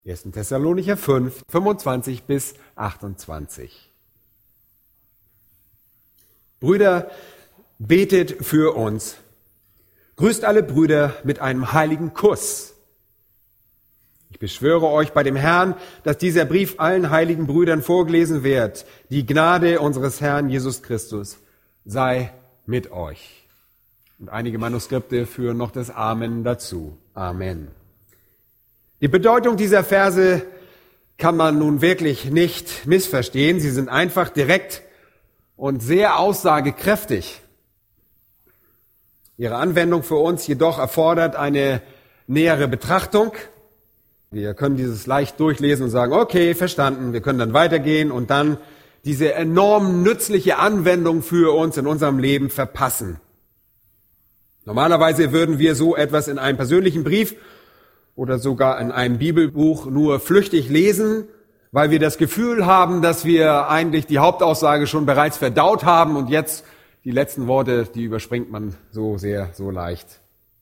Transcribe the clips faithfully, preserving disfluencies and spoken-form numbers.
erster Thessalonicher fünf, fünfundzwanzig bis achtundzwanzig. Brüder, betet für uns. Grüßt alle Brüder mit einem heiligen Kuss. Ich beschwöre euch bei dem Herrn, dass dieser Brief allen heiligen Brüdern vorgelesen wird. Die Gnade unseres Herrn Jesus Christus sei mit euch. Und einige Manuskripte führen noch das Amen dazu. Amen. Die Bedeutung dieser Verse kann man nun wirklich nicht missverstehen. Sie sind einfach direkt und sehr aussagekräftig. Ihre Anwendung für uns jedoch erfordert eine nähere Betrachtung. Wir können dieses leicht durchlesen und sagen, okay, verstanden, wir können dann weitergehen und dann diese enorm nützliche Anwendung für uns in unserem Leben verpassen. Normalerweise würden wir so etwas in einem persönlichen Brief oder sogar in einem Bibelbuch nur flüchtig lesen, weil wir das Gefühl haben, dass wir eigentlich die Hauptaussage schon bereits verdaut haben und jetzt die letzten Worte, die überspringt man so sehr, so leicht.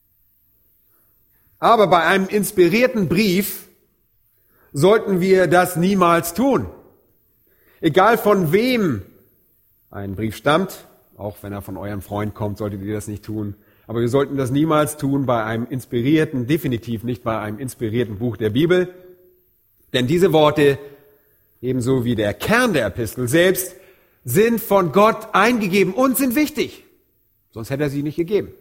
Aber bei einem inspirierten Brief sollten wir das niemals tun. Egal von wem ein Brief stammt, auch wenn er von eurem Freund kommt, solltet ihr das nicht tun. Aber wir sollten das niemals tun bei einem inspirierten, definitiv nicht bei einem inspirierten Buch der Bibel. Denn diese Worte, ebenso wie der Kern der Epistel selbst, sind von Gott eingegeben und sind wichtig. Sonst hätte er sie nicht gegeben.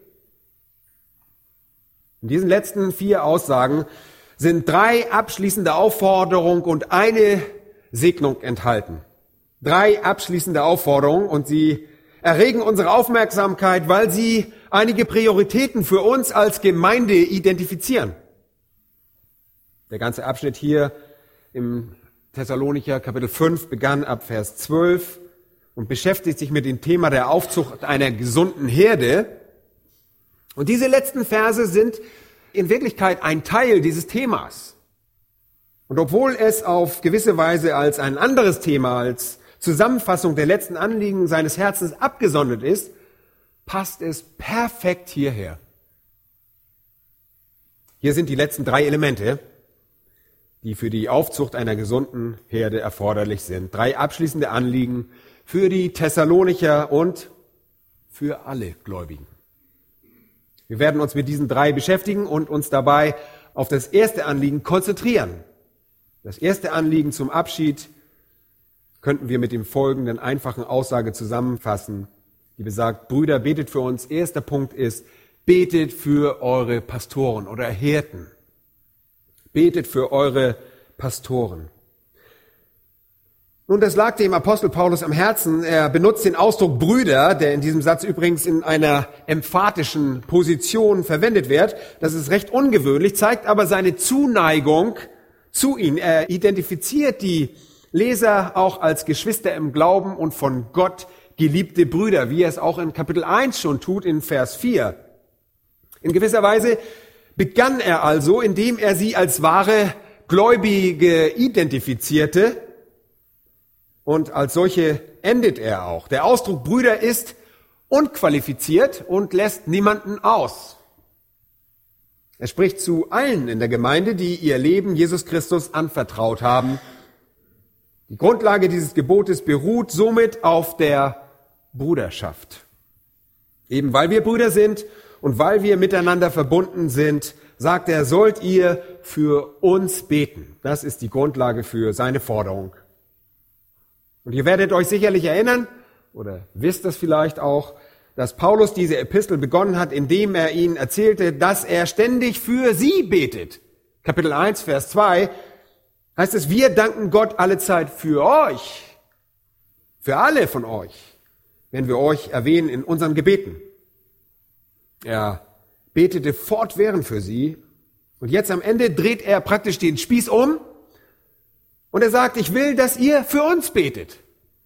In diesen letzten vier Aussagen sind drei abschließende Aufforderungen und eine Segnung enthalten. Drei abschließende Aufforderungen und sie erregen unsere Aufmerksamkeit, weil sie einige Prioritäten für uns als Gemeinde identifizieren. Der ganze Abschnitt hier im Thessalonicher Kapitel fünf begann ab Vers zwölf und beschäftigt sich mit dem Thema der Aufzucht einer gesunden Herde. Und diese letzten Verse sind in Wirklichkeit ein Teil dieses Themas. Und obwohl es auf gewisse Weise als ein anderes Thema, als Zusammenfassung der letzten Anliegen seines Herzens abgesondert ist, passt es perfekt hierher. Hier sind die letzten drei Elemente, die für die Aufzucht einer gesunden Herde erforderlich sind. Drei abschließende Anliegen für die Thessalonicher und für alle Gläubigen. Wir werden uns mit diesen drei beschäftigen und uns dabei auf das erste Anliegen konzentrieren. Das erste Anliegen zum Abschied könnten wir mit dem folgenden einfachen Aussage zusammenfassen, die besagt, Brüder, betet für uns. Erster Punkt ist, betet für eure Pastoren oder Hirten. Betet für eure Pastoren. Nun, das lag dem Apostel Paulus am Herzen. Er benutzt den Ausdruck Brüder, der in diesem Satz übrigens in einer emphatischen Position verwendet wird. Das ist recht ungewöhnlich, zeigt aber seine Zuneigung zu ihnen. Er identifiziert die Leser auch als Geschwister im Glauben und von Gott geliebte Brüder, wie er es auch in Kapitel eins schon tut, in Vers vier. In gewisser Weise begann er also, indem er sie als wahre Gläubige identifizierte, und als solche endet er auch. Der Ausdruck Brüder ist unqualifiziert und lässt niemanden aus. Er spricht zu allen in der Gemeinde, die ihr Leben Jesus Christus anvertraut haben. Die Grundlage dieses Gebotes beruht somit auf der Bruderschaft. Eben weil wir Brüder sind und weil wir miteinander verbunden sind, sagt er, sollt ihr für uns beten. Das ist die Grundlage für seine Forderung. Und ihr werdet euch sicherlich erinnern, oder wisst es vielleicht auch, dass Paulus diese Epistel begonnen hat, indem er ihnen erzählte, dass er ständig für sie betet. Kapitel eins, Vers zwei heißt es, wir danken Gott allezeit für euch, für alle von euch, wenn wir euch erwähnen in unseren Gebeten. Er betete fortwährend für sie und jetzt am Ende dreht er praktisch den Spieß um. Und er sagt, ich will, dass ihr für uns betet.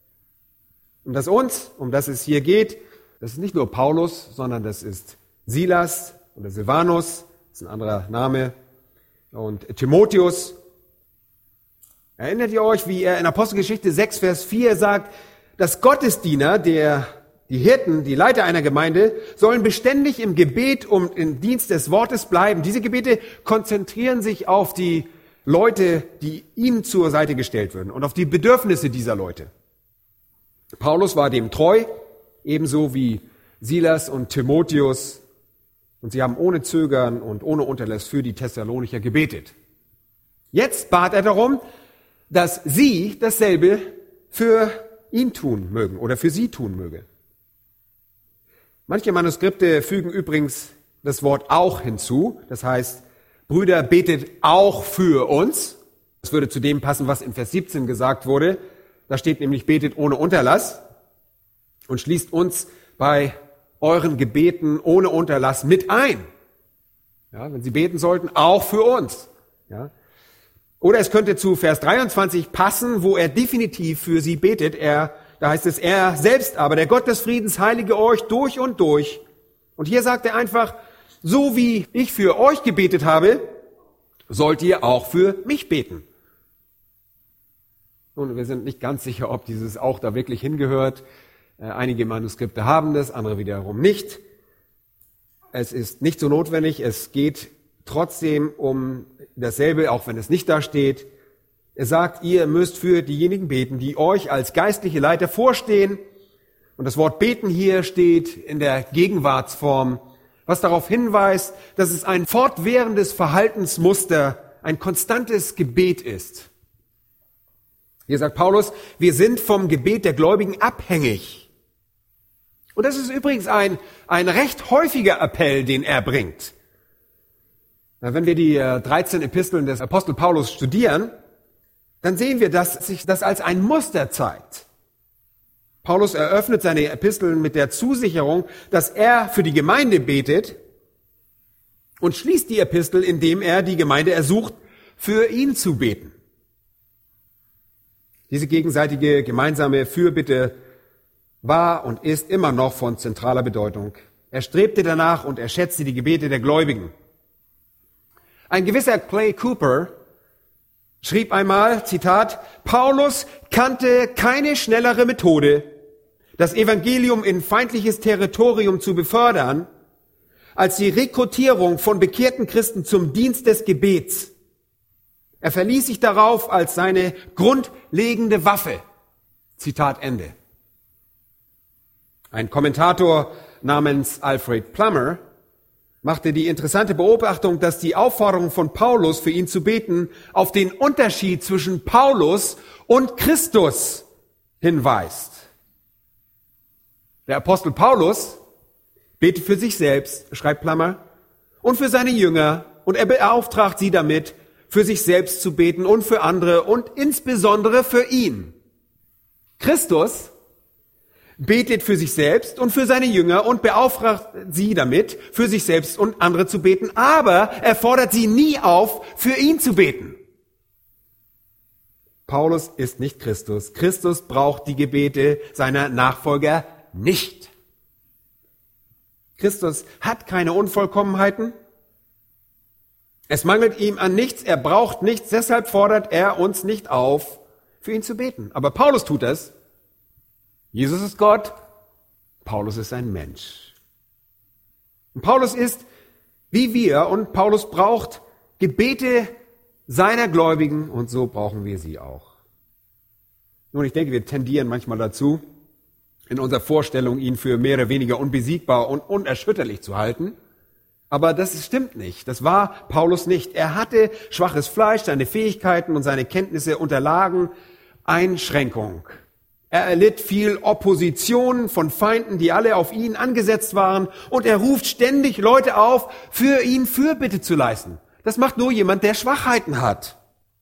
Und das uns, um das es hier geht, das ist nicht nur Paulus, sondern das ist Silas oder Silvanus, das ist ein anderer Name, und Timotheus. Erinnert ihr euch, wie er in Apostelgeschichte sechs, Vers vier sagt, dass Gottesdiener, der, die Hirten, die Leiter einer Gemeinde, sollen beständig im Gebet und im Dienst des Wortes bleiben. Diese Gebete konzentrieren sich auf die Leute, die ihm zur Seite gestellt würden und auf die Bedürfnisse dieser Leute. Paulus war dem treu, ebenso wie Silas und Timotheus, und sie haben ohne Zögern und ohne Unterlass für die Thessalonicher gebetet. Jetzt bat er darum, dass sie dasselbe für ihn tun mögen oder für sie tun möge. Manche Manuskripte fügen übrigens das Wort auch hinzu, das heißt, Brüder, betet auch für uns. Das würde zu dem passen, was in Vers siebzehn gesagt wurde. Da steht nämlich, betet ohne Unterlass und schließt uns bei euren Gebeten ohne Unterlass mit ein. Ja, wenn sie beten sollten, auch für uns. Ja. Oder es könnte zu Vers dreiundzwanzig passen, wo er definitiv für sie betet. Er, da heißt es, er selbst aber, der Gott des Friedens, heilige euch durch und durch. Und hier sagt er einfach, so wie ich für euch gebetet habe, sollt ihr auch für mich beten. Und wir sind nicht ganz sicher, ob dieses auch da wirklich hingehört. Einige Manuskripte haben das, andere wiederum nicht. Es ist nicht so notwendig, es geht trotzdem um dasselbe, auch wenn es nicht da steht. Er sagt, ihr müsst für diejenigen beten, die euch als geistliche Leiter vorstehen. Und das Wort beten hier steht in der Gegenwartsform, was darauf hinweist, dass es ein fortwährendes Verhaltensmuster, ein konstantes Gebet ist. Hier sagt Paulus, wir sind vom Gebet der Gläubigen abhängig. Und das ist übrigens ein, ein recht häufiger Appell, den er bringt. Wenn wir die dreizehn Episteln des Apostel Paulus studieren, dann sehen wir, dass sich das als ein Muster zeigt. Paulus eröffnet seine Episteln mit der Zusicherung, dass er für die Gemeinde betet und schließt die Epistel, indem er die Gemeinde ersucht, für ihn zu beten. Diese gegenseitige gemeinsame Fürbitte war und ist immer noch von zentraler Bedeutung. Er strebte danach und er schätzte die Gebete der Gläubigen. Ein gewisser Clay Cooper schrieb einmal, Zitat, Paulus kannte keine schnellere Methode, das Evangelium in feindliches Territorium zu befördern, als die Rekrutierung von bekehrten Christen zum Dienst des Gebets. Er verließ sich darauf als seine grundlegende Waffe. Zitat Ende. Ein Kommentator namens Alfred Plummer machte die interessante Beobachtung, dass die Aufforderung von Paulus, für ihn zu beten, auf den Unterschied zwischen Paulus und Christus hinweist. Der Apostel Paulus betet für sich selbst, schreibt Plummer, und für seine Jünger, und er beauftragt sie damit, für sich selbst zu beten und für andere und insbesondere für ihn. Christus betet für sich selbst und für seine Jünger und beauftragt sie damit, für sich selbst und andere zu beten, aber er fordert sie nie auf, für ihn zu beten. Paulus ist nicht Christus. Christus braucht die Gebete seiner Nachfolger nicht. Christus hat keine Unvollkommenheiten. Es mangelt ihm an nichts, er braucht nichts, deshalb fordert er uns nicht auf, für ihn zu beten. Aber Paulus tut das. Jesus ist Gott, Paulus ist ein Mensch. Und Paulus ist wie wir und Paulus braucht Gebete seiner Gläubigen und so brauchen wir sie auch. Nun, ich denke, wir tendieren manchmal dazu, in unserer Vorstellung ihn für mehr oder weniger unbesiegbar und unerschütterlich zu halten. Aber das stimmt nicht. Das war Paulus nicht. Er hatte schwaches Fleisch, seine Fähigkeiten und seine Kenntnisse unterlagen Einschränkung. Er erlitt viel Opposition von Feinden, die alle auf ihn angesetzt waren. Und er ruft ständig Leute auf, für ihn Fürbitte zu leisten. Das macht nur jemand, der Schwachheiten hat.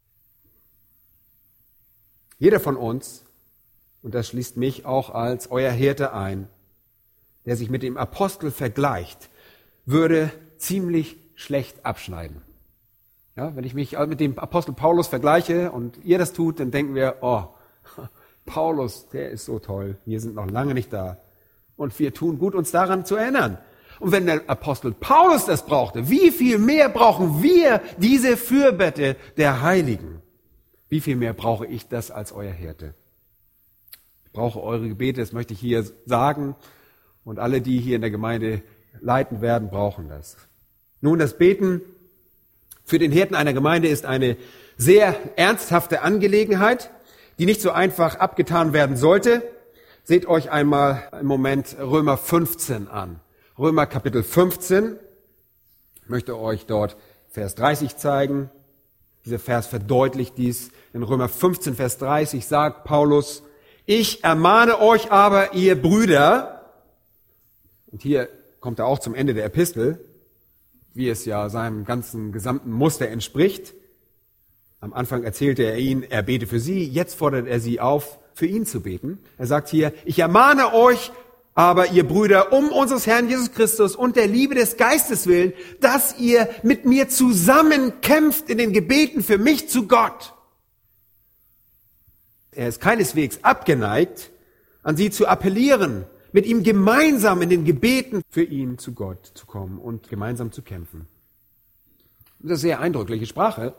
Jeder von uns, und das schließt mich auch als euer Hirte ein, der sich mit dem Apostel vergleicht, würde ziemlich schlecht abschneiden. Ja, wenn ich mich mit dem Apostel Paulus vergleiche und ihr das tut, dann denken wir, oh, Paulus, der ist so toll, wir sind noch lange nicht da. Und wir tun gut, uns daran zu erinnern. Und wenn der Apostel Paulus das brauchte, wie viel mehr brauchen wir diese Fürbitte der Heiligen? Wie viel mehr brauche ich das als euer Hirte? Ich brauche eure Gebete, das möchte ich hier sagen. Und alle, die hier in der Gemeinde leiten werden, brauchen das. Nun, das Beten für den Hirten einer Gemeinde ist eine sehr ernsthafte Angelegenheit, die nicht so einfach abgetan werden sollte. Seht euch einmal im Moment Römer fünfzehn an. Römer Kapitel fünfzehn. Ich möchte euch dort Vers dreißig zeigen. Dieser Vers verdeutlicht dies. In Römer fünfzehn, Vers dreißig sagt Paulus: Ich ermahne euch aber, ihr Brüder, und hier kommt er auch zum Ende der Epistel, wie es ja seinem ganzen gesamten Muster entspricht. Am Anfang erzählte er ihnen, er bete für sie, jetzt fordert er sie auf, für ihn zu beten. Er sagt hier: Ich ermahne euch aber, ihr Brüder, um unseres Herrn Jesus Christus und der Liebe des Geistes willen, dass ihr mit mir zusammen kämpft in den Gebeten für mich zu Gott. Er ist keineswegs abgeneigt, an sie zu appellieren, mit ihm gemeinsam in den Gebeten für ihn zu Gott zu kommen und gemeinsam zu kämpfen. Das ist eine sehr eindrückliche Sprache.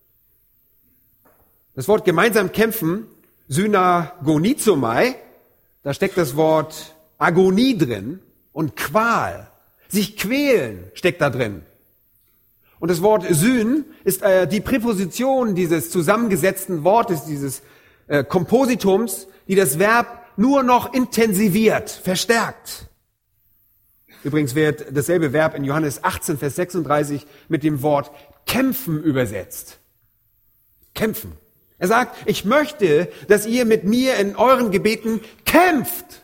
Das Wort gemeinsam kämpfen, Synagonizomai, da steckt das Wort Agonie drin und Qual. Sich quälen steckt da drin. Und das Wort Syn ist äh, die Präposition dieses zusammengesetzten Wortes, dieses äh, Kompositums, die das Verb nur noch intensiviert, verstärkt. Übrigens wird dasselbe Verb in Johannes achtzehn, Vers sechsunddreißig mit dem Wort kämpfen übersetzt. Kämpfen. Er sagt, ich möchte, dass ihr mit mir in euren Gebeten kämpft.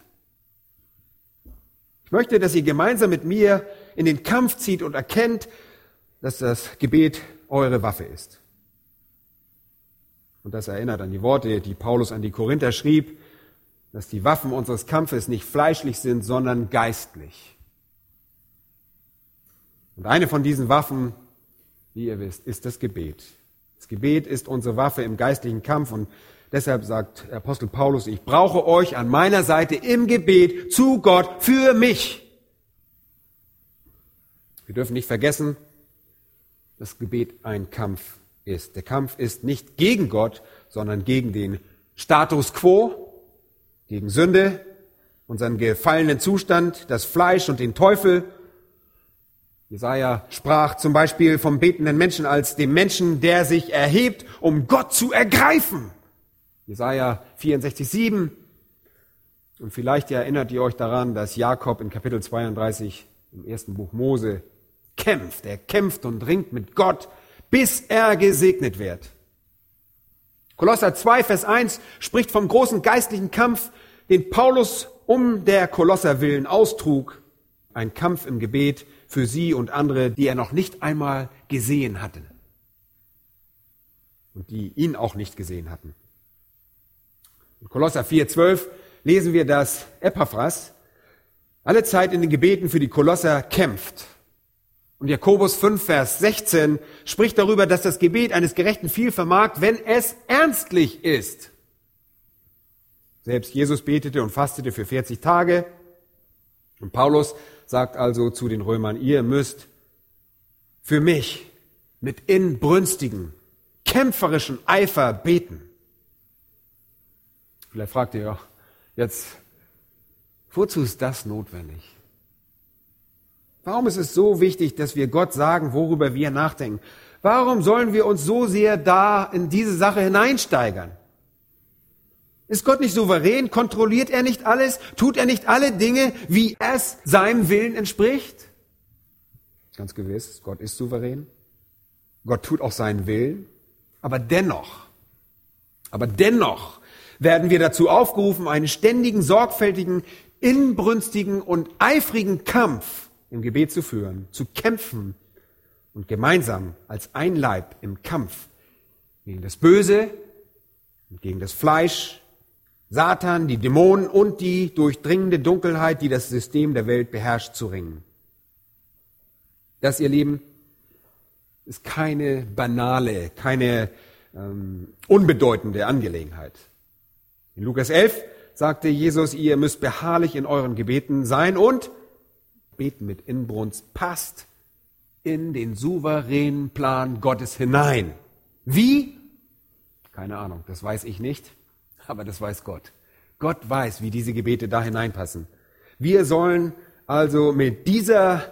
Ich möchte, dass ihr gemeinsam mit mir in den Kampf zieht und erkennt, dass das Gebet eure Waffe ist. Und das erinnert an die Worte, die Paulus an die Korinther schrieb, dass die Waffen unseres Kampfes nicht fleischlich sind, sondern geistlich. Und eine von diesen Waffen, wie ihr wisst, ist das Gebet. Das Gebet ist unsere Waffe im geistlichen Kampf und deshalb sagt Apostel Paulus, ich brauche euch an meiner Seite im Gebet zu Gott für mich. Wir dürfen nicht vergessen, dass Gebet ein Kampf ist. Der Kampf ist nicht gegen Gott, sondern gegen den Status quo, gegen Sünde, unseren gefallenen Zustand, das Fleisch und den Teufel. Jesaja sprach zum Beispiel vom betenden Menschen als dem Menschen, der sich erhebt, um Gott zu ergreifen. Jesaja vierundsechzig, sieben. Und vielleicht erinnert ihr euch daran, dass Jakob in Kapitel zweiunddreißig im ersten Buch Mose kämpft. Er kämpft und ringt mit Gott, bis er gesegnet wird. Kolosser zwei, Vers eins spricht vom großen geistlichen Kampf, den Paulus um der Kolosser willen austrug. Ein Kampf im Gebet für sie und andere, die er noch nicht einmal gesehen hatte. Und die ihn auch nicht gesehen hatten. In Kolosser vier, zwölf lesen wir, dass Epaphras alle Zeit in den Gebeten für die Kolosser kämpft. Und Jakobus fünf, Vers sechzehn spricht darüber, dass das Gebet eines Gerechten viel vermag, wenn es ernstlich ist. Selbst Jesus betete und fastete für vierzig Tage. Und Paulus sagt also zu den Römern, ihr müsst für mich mit inbrünstigen, kämpferischen Eifer beten. Vielleicht fragt ihr, jetzt, wozu ist das notwendig? Warum ist es so wichtig, dass wir Gott sagen, worüber wir nachdenken? Warum sollen wir uns so sehr da in diese Sache hineinsteigern? Ist Gott nicht souverän? Kontrolliert er nicht alles? Tut er nicht alle Dinge, wie es seinem Willen entspricht? Ganz gewiss, Gott ist souverän. Gott tut auch seinen Willen. Aber dennoch, aber dennoch werden wir dazu aufgerufen, einen ständigen, sorgfältigen, inbrünstigen und eifrigen Kampf im Gebet zu führen, zu kämpfen und gemeinsam als ein Leib im Kampf gegen das Böse und gegen das Fleisch, Satan, die Dämonen und die durchdringende Dunkelheit, die das System der Welt beherrscht, zu ringen. Das, ihr Lieben, ist keine banale, keine ähm, unbedeutende Angelegenheit. In Lukas elf sagte Jesus, ihr müsst beharrlich in euren Gebeten sein und beten mit Inbrunst, passt in den souveränen Plan Gottes hinein. Wie? Keine Ahnung, das weiß ich nicht. Aber das weiß Gott. Gott weiß, wie diese Gebete da hineinpassen. Wir sollen also mit dieser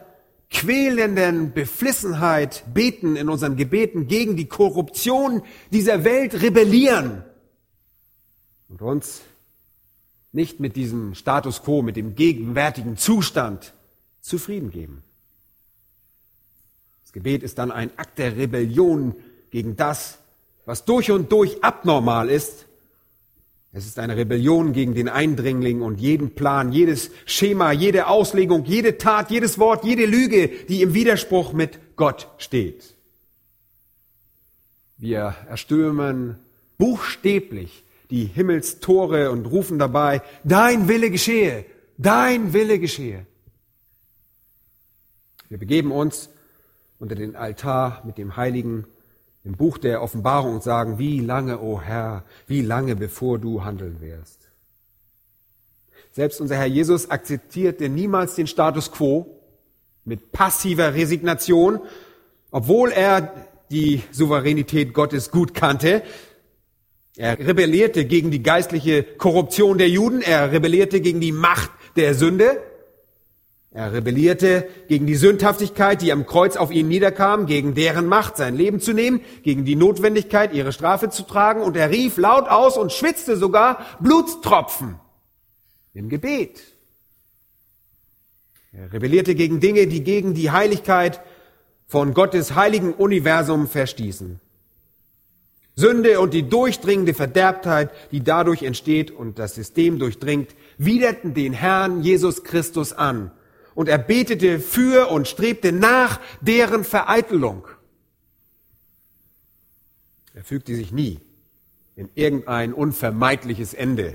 quälenden Beflissenheit beten in unseren Gebeten, gegen die Korruption dieser Welt rebellieren und uns nicht mit diesem Status quo, mit dem gegenwärtigen Zustand zufrieden geben. Das Gebet ist dann ein Akt der Rebellion gegen das, was durch und durch abnormal ist. Es ist eine Rebellion gegen den Eindringling und jeden Plan, jedes Schema, jede Auslegung, jede Tat, jedes Wort, jede Lüge, die im Widerspruch mit Gott steht. Wir erstürmen buchstäblich die Himmelstore und rufen dabei, dein Wille geschehe, dein Wille geschehe. Wir begeben uns unter den Altar mit dem Heiligen im Buch der Offenbarung und sagen, wie lange, o Herr, wie lange, bevor du handeln wirst. Selbst unser Herr Jesus akzeptierte niemals den Status quo mit passiver Resignation, obwohl er die Souveränität Gottes gut kannte. Er rebellierte gegen die geistliche Korruption der Juden, er rebellierte gegen die Macht der Sünde, er rebellierte gegen die Sündhaftigkeit, die am Kreuz auf ihn niederkam, gegen deren Macht, sein Leben zu nehmen, gegen die Notwendigkeit, ihre Strafe zu tragen, und er rief laut aus und schwitzte sogar Blutstropfen im Gebet. Er rebellierte gegen Dinge, die gegen die Heiligkeit von Gottes heiligen Universum verstießen. Sünde und die durchdringende Verderbtheit, die dadurch entsteht und das System durchdringt, widerten den Herrn Jesus Christus an. Und er betete für und strebte nach deren Vereitelung. Er fügte sich nie in irgendein unvermeidliches Ende.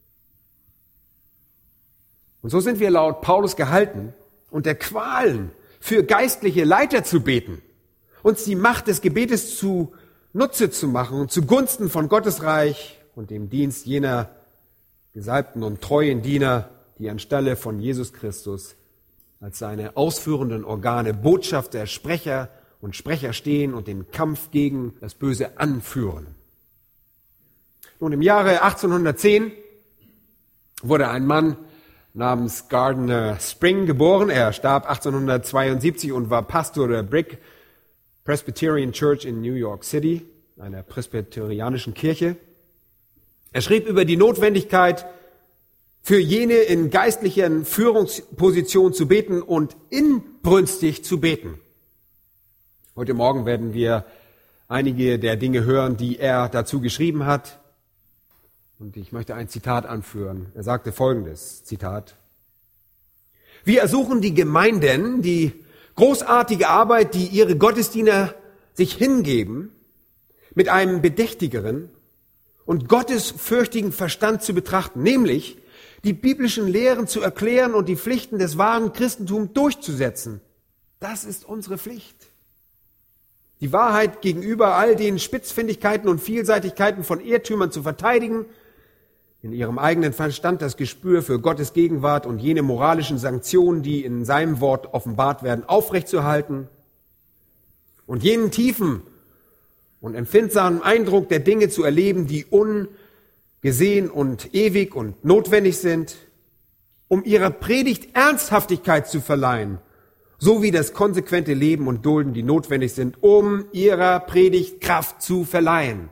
Und so sind wir laut Paulus gehalten, unter Qualen für geistliche Leiter zu beten, uns die Macht des Gebetes zu Nutze zu machen und zugunsten von Gottes Reich und dem Dienst jener gesalbten und treuen Diener, die anstelle von Jesus Christus als seine ausführenden Organe Botschafter, Sprecher und Sprecher stehen und den Kampf gegen das Böse anführen. Nun, im Jahre achtzehnhundertzehn wurde ein Mann namens Gardner Spring geboren. Er starb achtzehnhundertzweiundsiebzig und war Pastor der Brick Presbyterian Church in New York City, einer presbyterianischen Kirche. Er schrieb über die Notwendigkeit, für jene in geistlichen Führungspositionen zu beten und inbrünstig zu beten. Heute Morgen werden wir einige der Dinge hören, die er dazu geschrieben hat. Und ich möchte ein Zitat anführen. Er sagte folgendes, Zitat: Wir ersuchen die Gemeinden, die großartige Arbeit, die ihre Gottesdiener sich hingeben, mit einem bedächtigeren und gottesfürchtigen Verstand zu betrachten, nämlich die biblischen Lehren zu erklären und die Pflichten des wahren Christentums durchzusetzen. Das ist unsere Pflicht. Die Wahrheit gegenüber all den Spitzfindigkeiten und Vielseitigkeiten von Irrtümern zu verteidigen, in ihrem eigenen Verstand das Gespür für Gottes Gegenwart und jene moralischen Sanktionen, die in seinem Wort offenbart werden, aufrechtzuerhalten und jenen tiefen und empfindsamen Eindruck der Dinge zu erleben, die ungesehen und ewig und notwendig sind, um ihrer Predigt Ernsthaftigkeit zu verleihen, sowie das konsequente Leben und Dulden, die notwendig sind, um ihrer Predigt Kraft zu verleihen.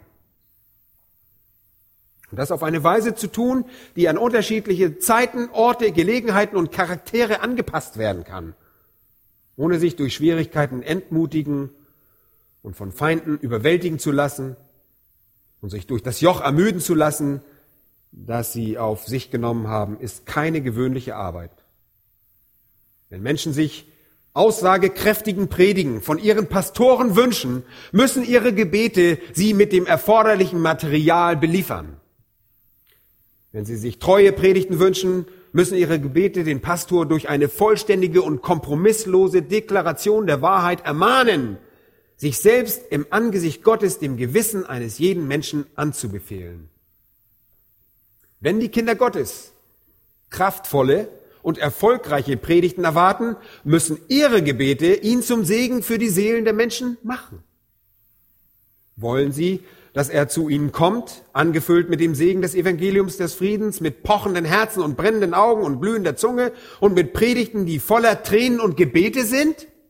Und das auf eine Weise zu tun, die an unterschiedliche Zeiten, Orte, Gelegenheiten und Charaktere angepasst werden kann, ohne sich durch Schwierigkeiten entmutigen und von Feinden überwältigen zu lassen und sich durch das Joch ermüden zu lassen, das sie auf sich genommen haben, ist keine gewöhnliche Arbeit. Wenn Menschen sich aussagekräftigen Predigen von ihren Pastoren wünschen, müssen ihre Gebete sie mit dem erforderlichen Material beliefern. Wenn sie sich treue Predigten wünschen, müssen ihre Gebete den Pastor durch eine vollständige und kompromisslose Deklaration der Wahrheit ermahnen, sich selbst im Angesicht Gottes dem Gewissen eines jeden Menschen anzubefehlen. Wenn die Kinder Gottes kraftvolle und erfolgreiche Predigten erwarten, müssen ihre Gebete ihn zum Segen für die Seelen der Menschen machen. Wollen sie, dass er zu ihnen kommt, angefüllt mit dem Segen des Evangeliums des Friedens, mit pochenden Herzen und brennenden Augen und glühender Zunge und mit Predigten, die voller Tränen und Gebete sind?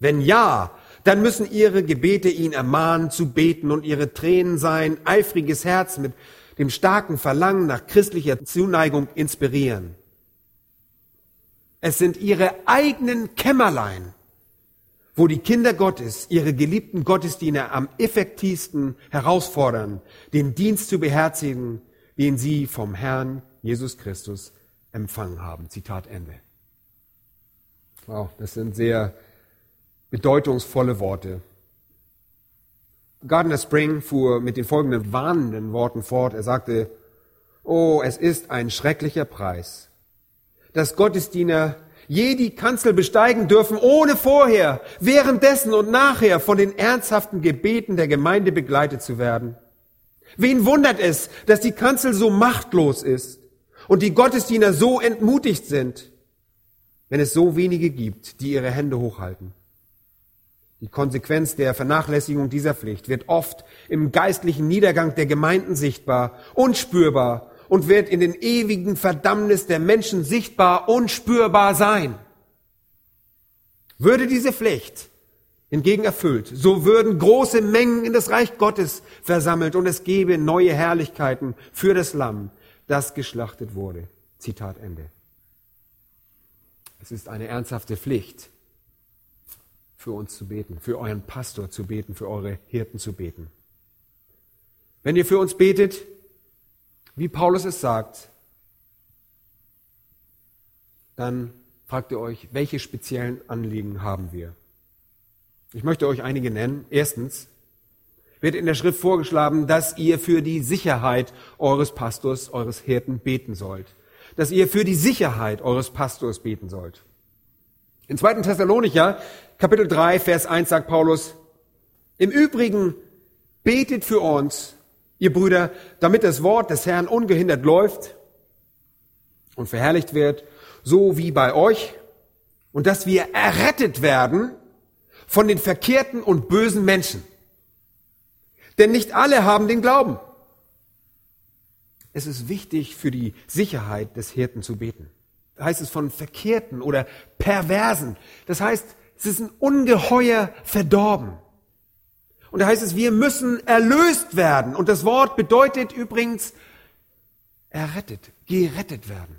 Wenn ja, dann müssen ihre Gebete ihn ermahnen zu beten und ihre Tränen sein eifriges Herz mit dem starken Verlangen nach christlicher Zuneigung inspirieren. Es sind ihre eigenen Kämmerlein, wo die Kinder Gottes ihre geliebten Gottesdiener am effektivsten herausfordern, den Dienst zu beherzigen, den sie vom Herrn Jesus Christus empfangen haben. Zitat Ende. Wow, das sind sehr bedeutungsvolle Worte. Gardner Spring fuhr mit den folgenden warnenden Worten fort. Er sagte, oh, es ist ein schrecklicher Preis, dass Gottesdiener je die Kanzel besteigen dürfen, ohne vorher, währenddessen und nachher von den ernsthaften Gebeten der Gemeinde begleitet zu werden. Wen wundert es, dass die Kanzel so machtlos ist und die Gottesdiener so entmutigt sind, wenn es so wenige gibt, die ihre Hände hochhalten? Die Konsequenz der Vernachlässigung dieser Pflicht wird oft im geistlichen Niedergang der Gemeinden sichtbar, unspürbar und wird in den ewigen Verdammnis der Menschen sichtbar und spürbar sein. Würde diese Pflicht hingegen erfüllt, so würden große Mengen in das Reich Gottes versammelt und es gäbe neue Herrlichkeiten für das Lamm, das geschlachtet wurde. Zitat Ende. Es ist eine ernsthafte Pflicht, für uns zu beten, für euren Pastor zu beten, für eure Hirten zu beten. Wenn ihr für uns betet, wie Paulus es sagt, dann fragt ihr euch, welche speziellen Anliegen haben wir? Ich möchte euch einige nennen. Erstens wird in der Schrift vorgeschlagen, dass ihr für die Sicherheit eures Pastors, eures Hirten beten sollt. Dass ihr für die Sicherheit eures Pastors beten sollt. In zweiten Thessalonicher, Kapitel drei, Vers eins sagt Paulus, im Übrigen betet für uns, ihr Brüder, damit das Wort des Herrn ungehindert läuft und verherrlicht wird, so wie bei euch, und dass wir errettet werden von den verkehrten und bösen Menschen. Denn nicht alle haben den Glauben. Es ist wichtig für die Sicherheit des Hirten zu beten. Da heißt es von verkehrten oder perversen. Das heißt, es ist ein ungeheuer verdorben. Und da heißt es, wir müssen erlöst werden. Und das Wort bedeutet übrigens errettet, gerettet werden.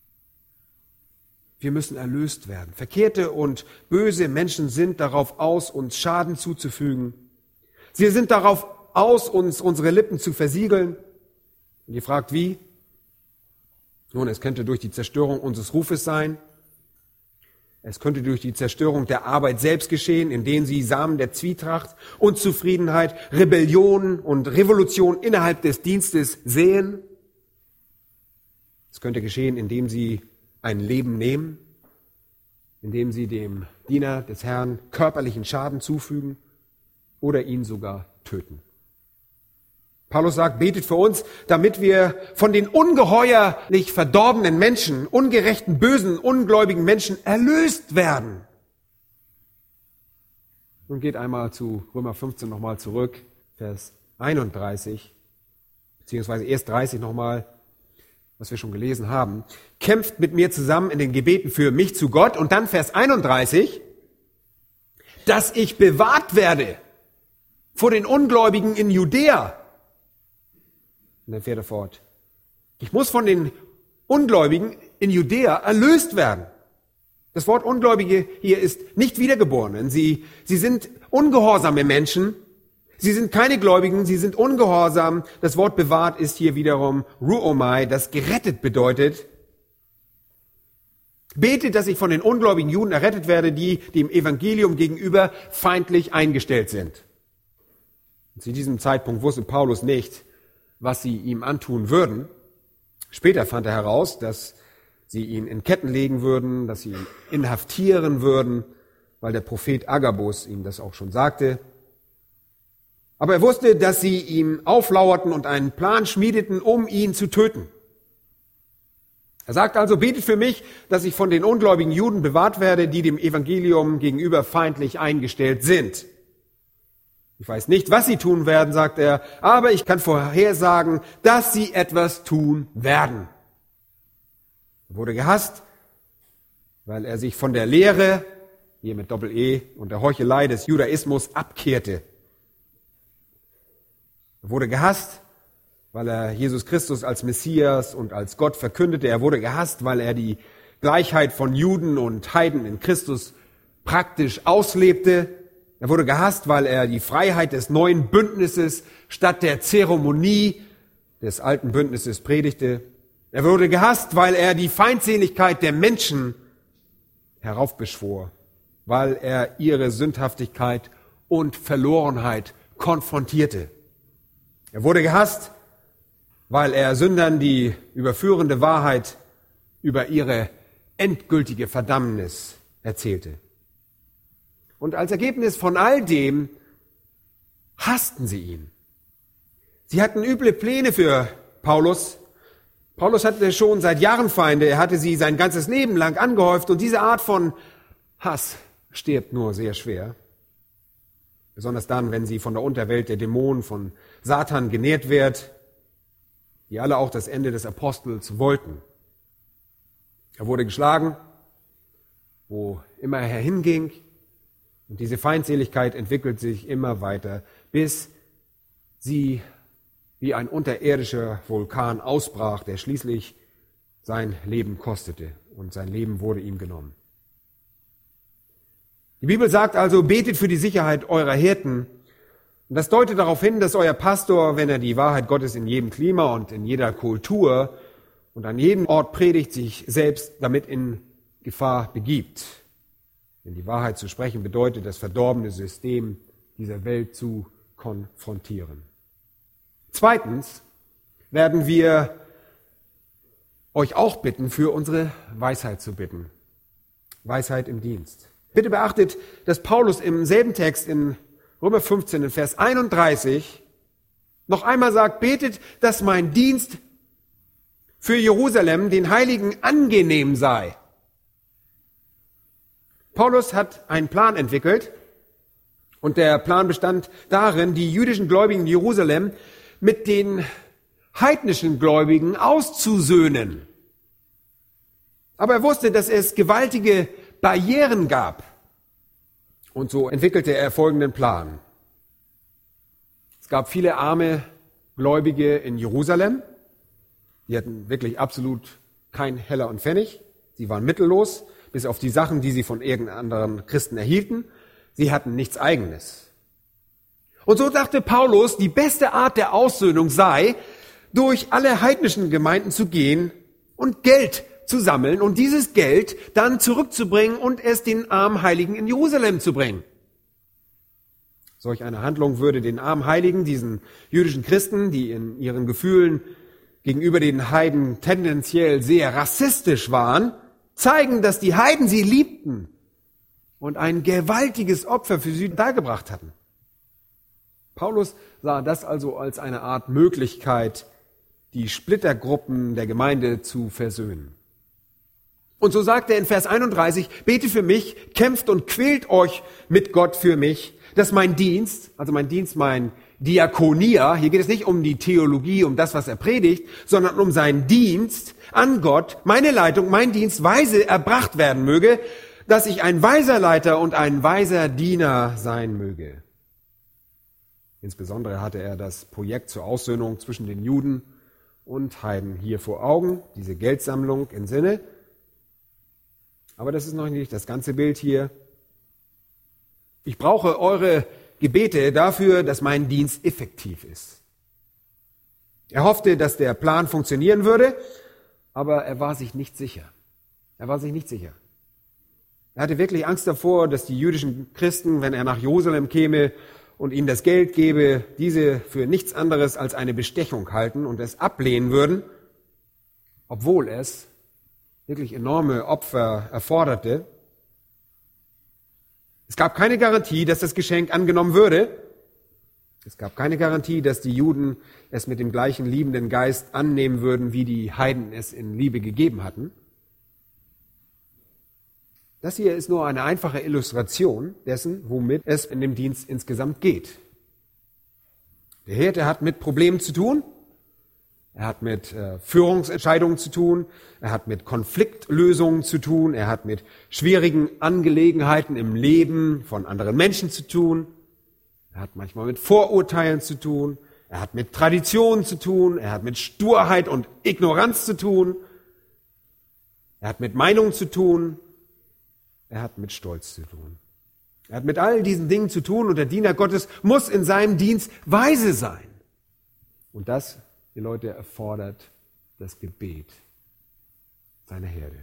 Wir müssen erlöst werden. Verkehrte und böse Menschen sind darauf aus, uns Schaden zuzufügen. Sie sind darauf aus, uns unsere Lippen zu versiegeln. Und ihr fragt, wie? Nun, es könnte durch die Zerstörung unseres Rufes sein. Es könnte durch die Zerstörung der Arbeit selbst geschehen, indem sie Samen der Zwietracht, Unzufriedenheit, Rebellion und Revolution innerhalb des Dienstes säen. Es könnte geschehen, indem sie ein Leben nehmen, indem sie dem Diener des Herrn körperlichen Schaden zufügen oder ihn sogar töten. Paulus sagt, betet für uns, damit wir von den ungeheuerlich verdorbenen Menschen, ungerechten, bösen, ungläubigen Menschen erlöst werden. Nun geht einmal zu Römer fünfzehn nochmal zurück, Vers einunddreißig, beziehungsweise erst dreißig nochmal, was wir schon gelesen haben. Kämpft mit mir zusammen in den Gebeten für mich zu Gott. Und dann Vers einunddreißig, dass ich bewahrt werde vor den Ungläubigen in Judäa. Und dann fährt er fort. Ich muss von den Ungläubigen in Judäa erlöst werden. Das Wort Ungläubige hier ist nicht Wiedergeborenen. Sie, sie sind ungehorsame Menschen. Sie sind keine Gläubigen, sie sind ungehorsam. Das Wort bewahrt ist hier wiederum Ruomai, das gerettet bedeutet. Betet, dass ich von den ungläubigen Juden errettet werde, die dem Evangelium gegenüber feindlich eingestellt sind. Und zu diesem Zeitpunkt wusste Paulus nicht, was sie ihm antun würden. Später fand er heraus, dass sie ihn in Ketten legen würden, dass sie ihn inhaftieren würden, weil der Prophet Agabus ihm das auch schon sagte. Aber er wusste, dass sie ihm auflauerten und einen Plan schmiedeten, um ihn zu töten. Er sagt also, betet für mich, dass ich von den ungläubigen Juden bewahrt werde, die dem Evangelium gegenüber feindlich eingestellt sind. Ich weiß nicht, was sie tun werden, sagt er, aber ich kann vorhersagen, dass sie etwas tun werden. Er wurde gehasst, weil er sich von der Lehre hier mit Doppel-E und der Heuchelei des Judaismus abkehrte. Er wurde gehasst, weil er Jesus Christus als Messias und als Gott verkündete. Er wurde gehasst, weil er die Gleichheit von Juden und Heiden in Christus praktisch auslebte. Er wurde gehasst, weil er die Freiheit des neuen Bündnisses statt der Zeremonie des alten Bündnisses predigte. Er wurde gehasst, weil er die Feindseligkeit der Menschen heraufbeschwor, weil er ihre Sündhaftigkeit und Verlorenheit konfrontierte. Er wurde gehasst, weil er Sündern die überführende Wahrheit über ihre endgültige Verdammnis erzählte. Und als Ergebnis von all dem hassten sie ihn. Sie hatten üble Pläne für Paulus. Paulus hatte schon seit Jahren Feinde, er hatte sie sein ganzes Leben lang angehäuft und diese Art von Hass stirbt nur sehr schwer. Besonders dann, wenn sie von der Unterwelt der Dämonen, von Satan genährt wird, die alle auch das Ende des Apostels wollten. Er wurde geschlagen, wo immer er hinging, und diese Feindseligkeit entwickelt sich immer weiter, bis sie wie ein unterirdischer Vulkan ausbrach, der schließlich sein Leben kostete, und sein Leben wurde ihm genommen. Die Bibel sagt also, betet für die Sicherheit eurer Hirten. Und das deutet darauf hin, dass euer Pastor, wenn er die Wahrheit Gottes in jedem Klima und in jeder Kultur und an jedem Ort predigt, sich selbst damit in Gefahr begibt. Denn die Wahrheit zu sprechen bedeutet, das verdorbene System dieser Welt zu konfrontieren. Zweitens werden wir euch auch bitten, für unsere Weisheit zu bitten. Weisheit im Dienst. Bitte beachtet, dass Paulus im selben Text in Römer fünfzehn, in Vers einunddreißig, noch einmal sagt, betet, dass mein Dienst für Jerusalem den Heiligen angenehm sei. Paulus hat einen Plan entwickelt und der Plan bestand darin, die jüdischen Gläubigen in Jerusalem mit den heidnischen Gläubigen auszusöhnen. Aber er wusste, dass es gewaltige Barrieren gab. Und so entwickelte er folgenden Plan. Es gab viele arme Gläubige in Jerusalem. Die hatten wirklich absolut kein Heller und Pfennig. Sie waren mittellos, bis auf die Sachen, die sie von irgendeinem anderen Christen erhielten. Sie hatten nichts Eigenes. Und so dachte Paulus, die beste Art der Aussöhnung sei, durch alle heidnischen Gemeinden zu gehen und Geld zu sammeln und dieses Geld dann zurückzubringen und es den armen Heiligen in Jerusalem zu bringen. Solch eine Handlung würde den armen Heiligen, diesen jüdischen Christen, die in ihren Gefühlen gegenüber den Heiden tendenziell sehr rassistisch waren, zeigen, dass die Heiden sie liebten und ein gewaltiges Opfer für sie dargebracht hatten. Paulus sah das also als eine Art Möglichkeit, die Splittergruppen der Gemeinde zu versöhnen. Und so sagt er in Vers einunddreißig, bete für mich, kämpft und quält euch mit Gott für mich, dass mein Dienst, also mein Dienst, mein Diakonia, hier geht es nicht um die Theologie, um das, was er predigt, sondern um seinen Dienst an Gott, meine Leitung, mein Dienst weise erbracht werden möge, dass ich ein weiser Leiter und ein weiser Diener sein möge. Insbesondere hatte er das Projekt zur Aussöhnung zwischen den Juden und Heiden hier vor Augen, diese Geldsammlung im Sinne. Aber das ist noch nicht das ganze Bild hier. Ich brauche eure Gebete dafür, dass mein Dienst effektiv ist. Er hoffte, dass der Plan funktionieren würde, aber er war sich nicht sicher. Er war sich nicht sicher. Er hatte wirklich Angst davor, dass die jüdischen Christen, wenn er nach Jerusalem käme und ihnen das Geld gebe, diese für nichts anderes als eine Bestechung halten und es ablehnen würden, obwohl es wirklich enorme Opfer erforderte. Es gab keine Garantie, dass das Geschenk angenommen würde. Es gab keine Garantie, dass die Juden es mit dem gleichen liebenden Geist annehmen würden, wie die Heiden es in Liebe gegeben hatten. Das hier ist nur eine einfache Illustration dessen, womit es in dem Dienst insgesamt geht. Der Hirte hat mit Problemen zu tun. Er hat mit äh, Führungsentscheidungen zu tun, er hat mit Konfliktlösungen zu tun, er hat mit schwierigen Angelegenheiten im Leben von anderen Menschen zu tun, er hat manchmal mit Vorurteilen zu tun, er hat mit Traditionen zu tun, er hat mit Sturheit und Ignoranz zu tun, er hat mit Meinungen zu tun, er hat mit Stolz zu tun. Er hat mit all diesen Dingen zu tun und der Diener Gottes muss in seinem Dienst weise sein. Und das, die Leute, erfordert das Gebet seiner Herde.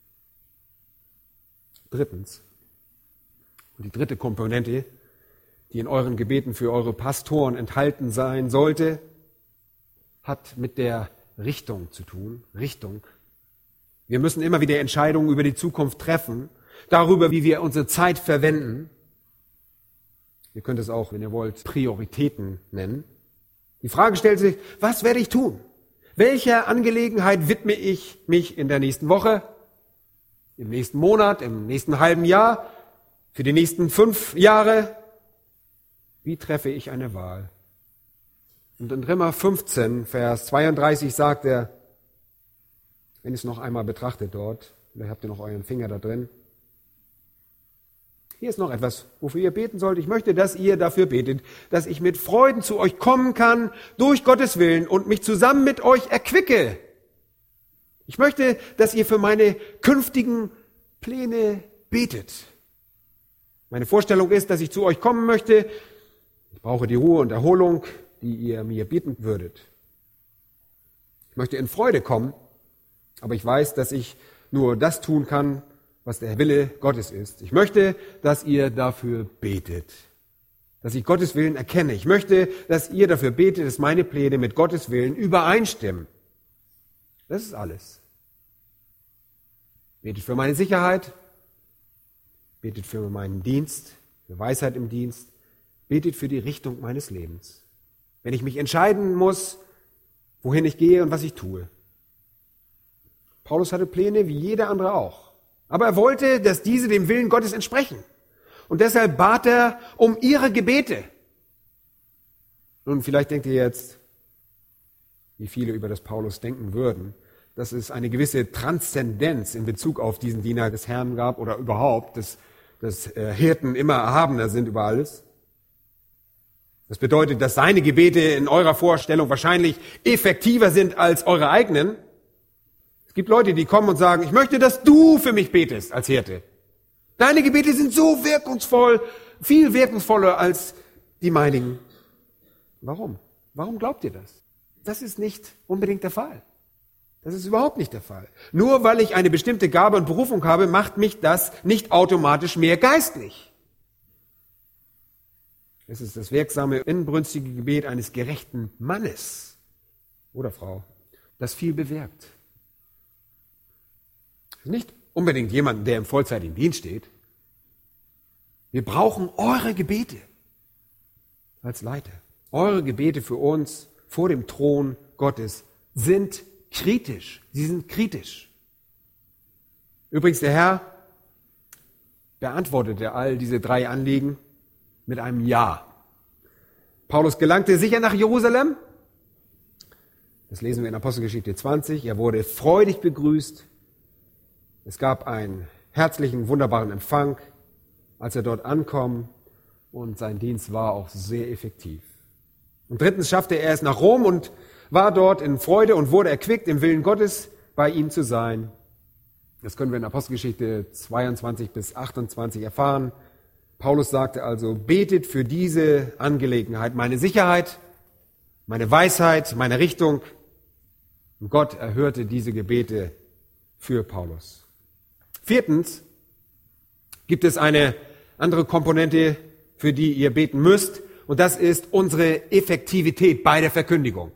Drittens, und die dritte Komponente, die in euren Gebeten für eure Pastoren enthalten sein sollte, hat mit der Richtung zu tun. Richtung. Wir müssen immer wieder Entscheidungen über die Zukunft treffen, darüber, wie wir unsere Zeit verwenden. Ihr könnt es auch, wenn ihr wollt, Prioritäten nennen. Die Frage stellt sich, was werde ich tun? Welcher Angelegenheit widme ich mich in der nächsten Woche, im nächsten Monat, im nächsten halben Jahr, für die nächsten fünf Jahre? Wie treffe ich eine Wahl? Und in Römer fünfzehn, Vers zweiunddreißig sagt er, wenn ihr es noch einmal betrachtet dort, vielleicht habt ihr noch euren Finger da drin, hier ist noch etwas, wofür ihr beten sollt. Ich möchte, dass ihr dafür betet, dass ich mit Freuden zu euch kommen kann, durch Gottes Willen, und mich zusammen mit euch erquicke. Ich möchte, dass ihr für meine künftigen Pläne betet. Meine Vorstellung ist, dass ich zu euch kommen möchte. Ich brauche die Ruhe und Erholung, die ihr mir bieten würdet. Ich möchte in Freude kommen, aber ich weiß, dass ich nur das tun kann, was der Wille Gottes ist. Ich möchte, dass ihr dafür betet, dass ich Gottes Willen erkenne. Ich möchte, dass ihr dafür betet, dass meine Pläne mit Gottes Willen übereinstimmen. Das ist alles. Betet für meine Sicherheit, betet für meinen Dienst, für Weisheit im Dienst, betet für die Richtung meines Lebens. Wenn ich mich entscheiden muss, wohin ich gehe und was ich tue. Paulus hatte Pläne wie jeder andere auch. Aber er wollte, dass diese dem Willen Gottes entsprechen. Und deshalb bat er um ihre Gebete. Nun, vielleicht denkt ihr jetzt, wie viele über das Paulus denken würden, dass es eine gewisse Transzendenz in Bezug auf diesen Diener des Herrn gab oder überhaupt, dass, dass Hirten immer erhabener sind über alles. Das bedeutet, dass seine Gebete in eurer Vorstellung wahrscheinlich effektiver sind als eure eigenen. Es gibt Leute, die kommen und sagen, ich möchte, dass du für mich betest als Hirte. Deine Gebete sind so wirkungsvoll, viel wirkungsvoller als die meinigen. Warum? Warum glaubt ihr das? Das ist nicht unbedingt der Fall. Das ist überhaupt nicht der Fall. Nur weil ich eine bestimmte Gabe und Berufung habe, macht mich das nicht automatisch mehr geistlich. Es ist das wirksame, inbrünstige Gebet eines gerechten Mannes oder Frau, das viel bewirkt. Nicht unbedingt jemanden, der im vollzeitigen Dienst steht. Wir brauchen eure Gebete als Leiter. Eure Gebete für uns vor dem Thron Gottes sind kritisch. Sie sind kritisch. Übrigens, der Herr beantwortete all diese drei Anliegen mit einem Ja. Paulus gelangte sicher nach Jerusalem. Das lesen wir in Apostelgeschichte zwanzig. Er wurde freudig begrüßt. Es gab einen herzlichen, wunderbaren Empfang, als er dort ankam, und sein Dienst war auch sehr effektiv. Und drittens schaffte er es nach Rom und war dort in Freude und wurde erquickt, im Willen Gottes bei ihm zu sein. Das können wir in Apostelgeschichte zweiundzwanzig bis achtundzwanzig erfahren. Paulus sagte also, betet für diese Angelegenheit, meine Sicherheit, meine Weisheit, meine Richtung. Und Gott erhörte diese Gebete für Paulus. Viertens gibt es eine andere Komponente, für die ihr beten müsst, und das ist unsere Effektivität bei der Verkündigung.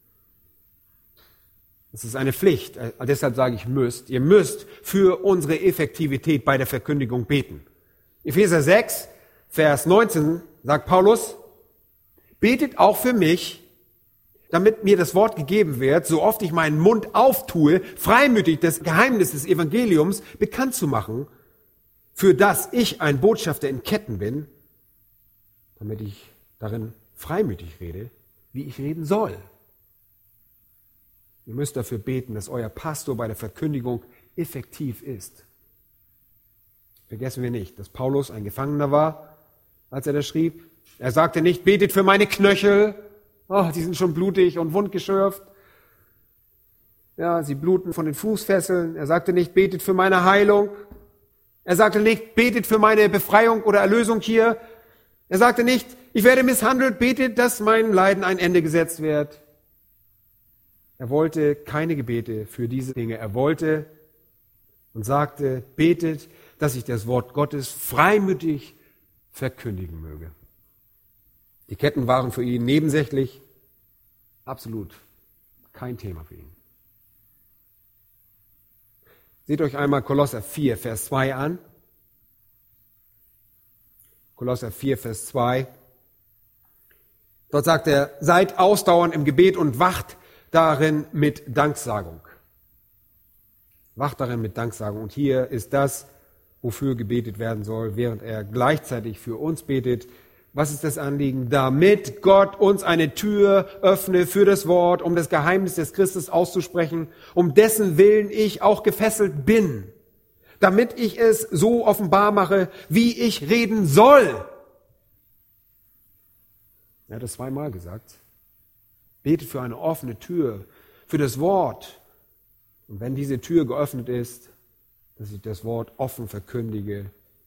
Das ist eine Pflicht, deshalb sage ich müsst. Ihr müsst für unsere Effektivität bei der Verkündigung beten. Epheser sechs, Vers neunzehn sagt Paulus, betet auch für mich, damit mir das Wort gegeben wird, so oft ich meinen Mund auftue, freimütig das Geheimnis des Evangeliums bekannt zu machen, für das ich ein Botschafter in Ketten bin, damit ich darin freimütig rede, wie ich reden soll. Ihr müsst dafür beten, dass euer Pastor bei der Verkündigung effektiv ist. Vergessen wir nicht, dass Paulus ein Gefangener war, als er das schrieb. Er sagte nicht, betet für meine Knöchel. Oh, die sind schon blutig und wundgeschürft. Ja, sie bluten von den Fußfesseln. Er sagte nicht, betet für meine Heilung. Er sagte nicht, betet für meine Befreiung oder Erlösung hier. Er sagte nicht, ich werde misshandelt, betet, dass mein Leiden ein Ende gesetzt wird. Er wollte keine Gebete für diese Dinge. Er wollte und sagte, betet, dass ich das Wort Gottes freimütig verkündigen möge. Die Ketten waren für ihn nebensächlich, absolut kein Thema für ihn. Seht euch einmal Kolosser vier, Vers zwei an. Kolosser vier, Vers zwei. Dort sagt er, seid ausdauernd im Gebet und wacht darin mit Danksagung. Wacht darin mit Danksagung. Und hier ist das, wofür gebetet werden soll, während er gleichzeitig für uns betet. Was ist das Anliegen? Damit Gott uns eine Tür öffne für das Wort, um das Geheimnis des Christus auszusprechen, um dessen Willen ich auch gefesselt bin, damit ich es so offenbar mache, wie ich reden soll. Er hat es zweimal gesagt. Betet für eine offene Tür, für das Wort. Und wenn diese Tür geöffnet ist, dass ich das Wort offen verkündige.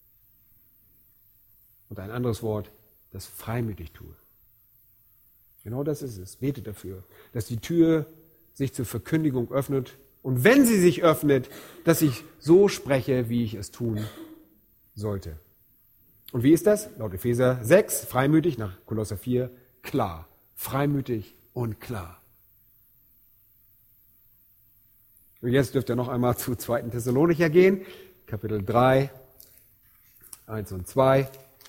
Und ein anderes Wort, das freimütig tue. Genau das ist es. Betet dafür, dass die Tür sich zur Verkündigung öffnet. Und wenn sie sich öffnet, dass ich so spreche, wie ich es tun sollte. Und wie ist das? Laut Epheser sechs, freimütig, nach Kolosser vier, klar. Freimütig und klar. Und jetzt dürft ihr noch einmal zu zweiten Thessalonicher gehen, Kapitel drei, eins und zwei.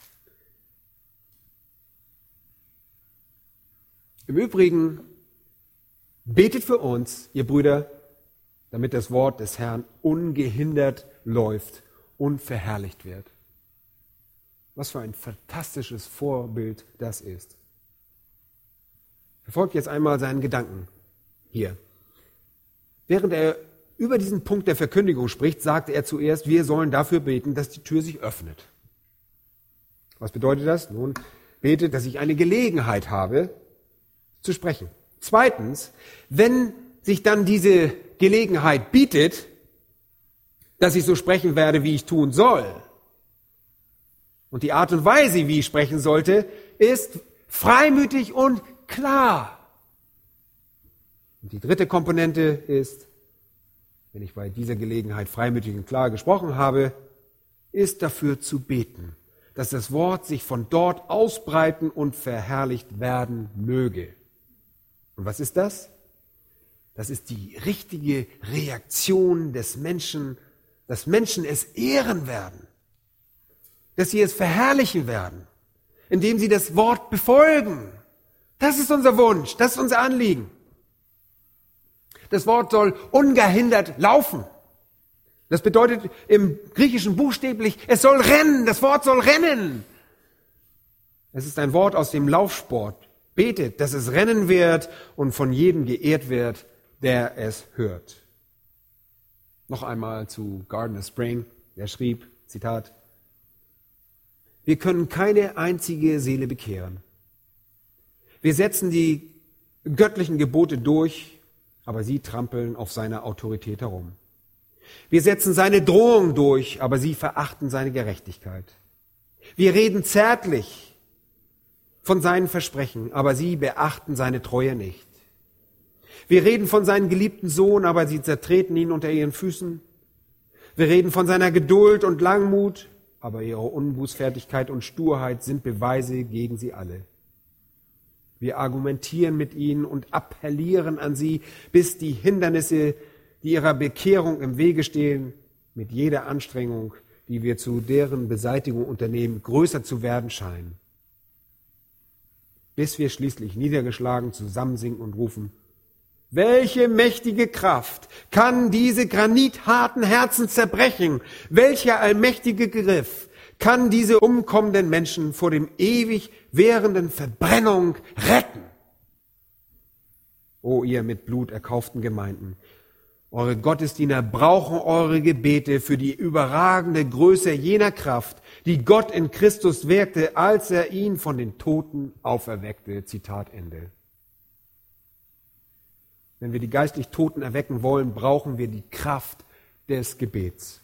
Im Übrigen, betet für uns, ihr Brüder, damit das Wort des Herrn ungehindert läuft und verherrlicht wird. Was für ein fantastisches Vorbild das ist. Verfolgt jetzt einmal seinen Gedanken hier. Während er über diesen Punkt der Verkündigung spricht, sagte er zuerst, wir sollen dafür beten, dass die Tür sich öffnet. Was bedeutet das? Nun, betet, dass ich eine Gelegenheit habe, zu sprechen. Zweitens, wenn sich dann diese Gelegenheit bietet, dass ich so sprechen werde, wie ich tun soll. Und die Art und Weise, wie ich sprechen sollte, ist freimütig und klar. Und die dritte Komponente ist, wenn ich bei dieser Gelegenheit freimütig und klar gesprochen habe, ist dafür zu beten, dass das Wort sich von dort ausbreiten und verherrlicht werden möge. Und was ist das? Das ist die richtige Reaktion des Menschen, dass Menschen es ehren werden, dass sie es verherrlichen werden, indem sie das Wort befolgen. Das ist unser Wunsch, das ist unser Anliegen. Das Wort soll ungehindert laufen. Das bedeutet im Griechischen buchstäblich, es soll rennen, das Wort soll rennen. Es ist ein Wort aus dem Laufsport. Betet, dass es rennen wird und von jedem geehrt wird, der es hört. Noch einmal zu Gardner Spring, der schrieb, Zitat, wir können keine einzige Seele bekehren. Wir setzen die göttlichen Gebote durch, aber sie trampeln auf seiner Autorität herum. Wir setzen seine Drohung durch, aber sie verachten seine Gerechtigkeit. Wir reden zärtlich von seinen Versprechen, aber sie beachten seine Treue nicht. Wir reden von seinem geliebten Sohn, aber sie zertreten ihn unter ihren Füßen. Wir reden von seiner Geduld und Langmut, aber ihre Unbußfertigkeit und Sturheit sind Beweise gegen sie alle. Wir argumentieren mit ihnen und appellieren an sie, bis die Hindernisse, die ihrer Bekehrung im Wege stehen, mit jeder Anstrengung, die wir zu deren Beseitigung unternehmen, größer zu werden scheinen. Bis wir schließlich niedergeschlagen zusammensinken und rufen, welche mächtige Kraft kann diese granitharten Herzen zerbrechen? Welcher allmächtige Griff kann diese umkommenden Menschen vor dem ewig währenden Verbrennung retten? O ihr mit Blut erkauften Gemeinden. Eure Gottesdiener brauchen eure Gebete für die überragende Größe jener Kraft, die Gott in Christus wirkte, als er ihn von den Toten auferweckte. Zitat Ende. Wenn wir die geistlich Toten erwecken wollen, brauchen wir die Kraft des Gebets.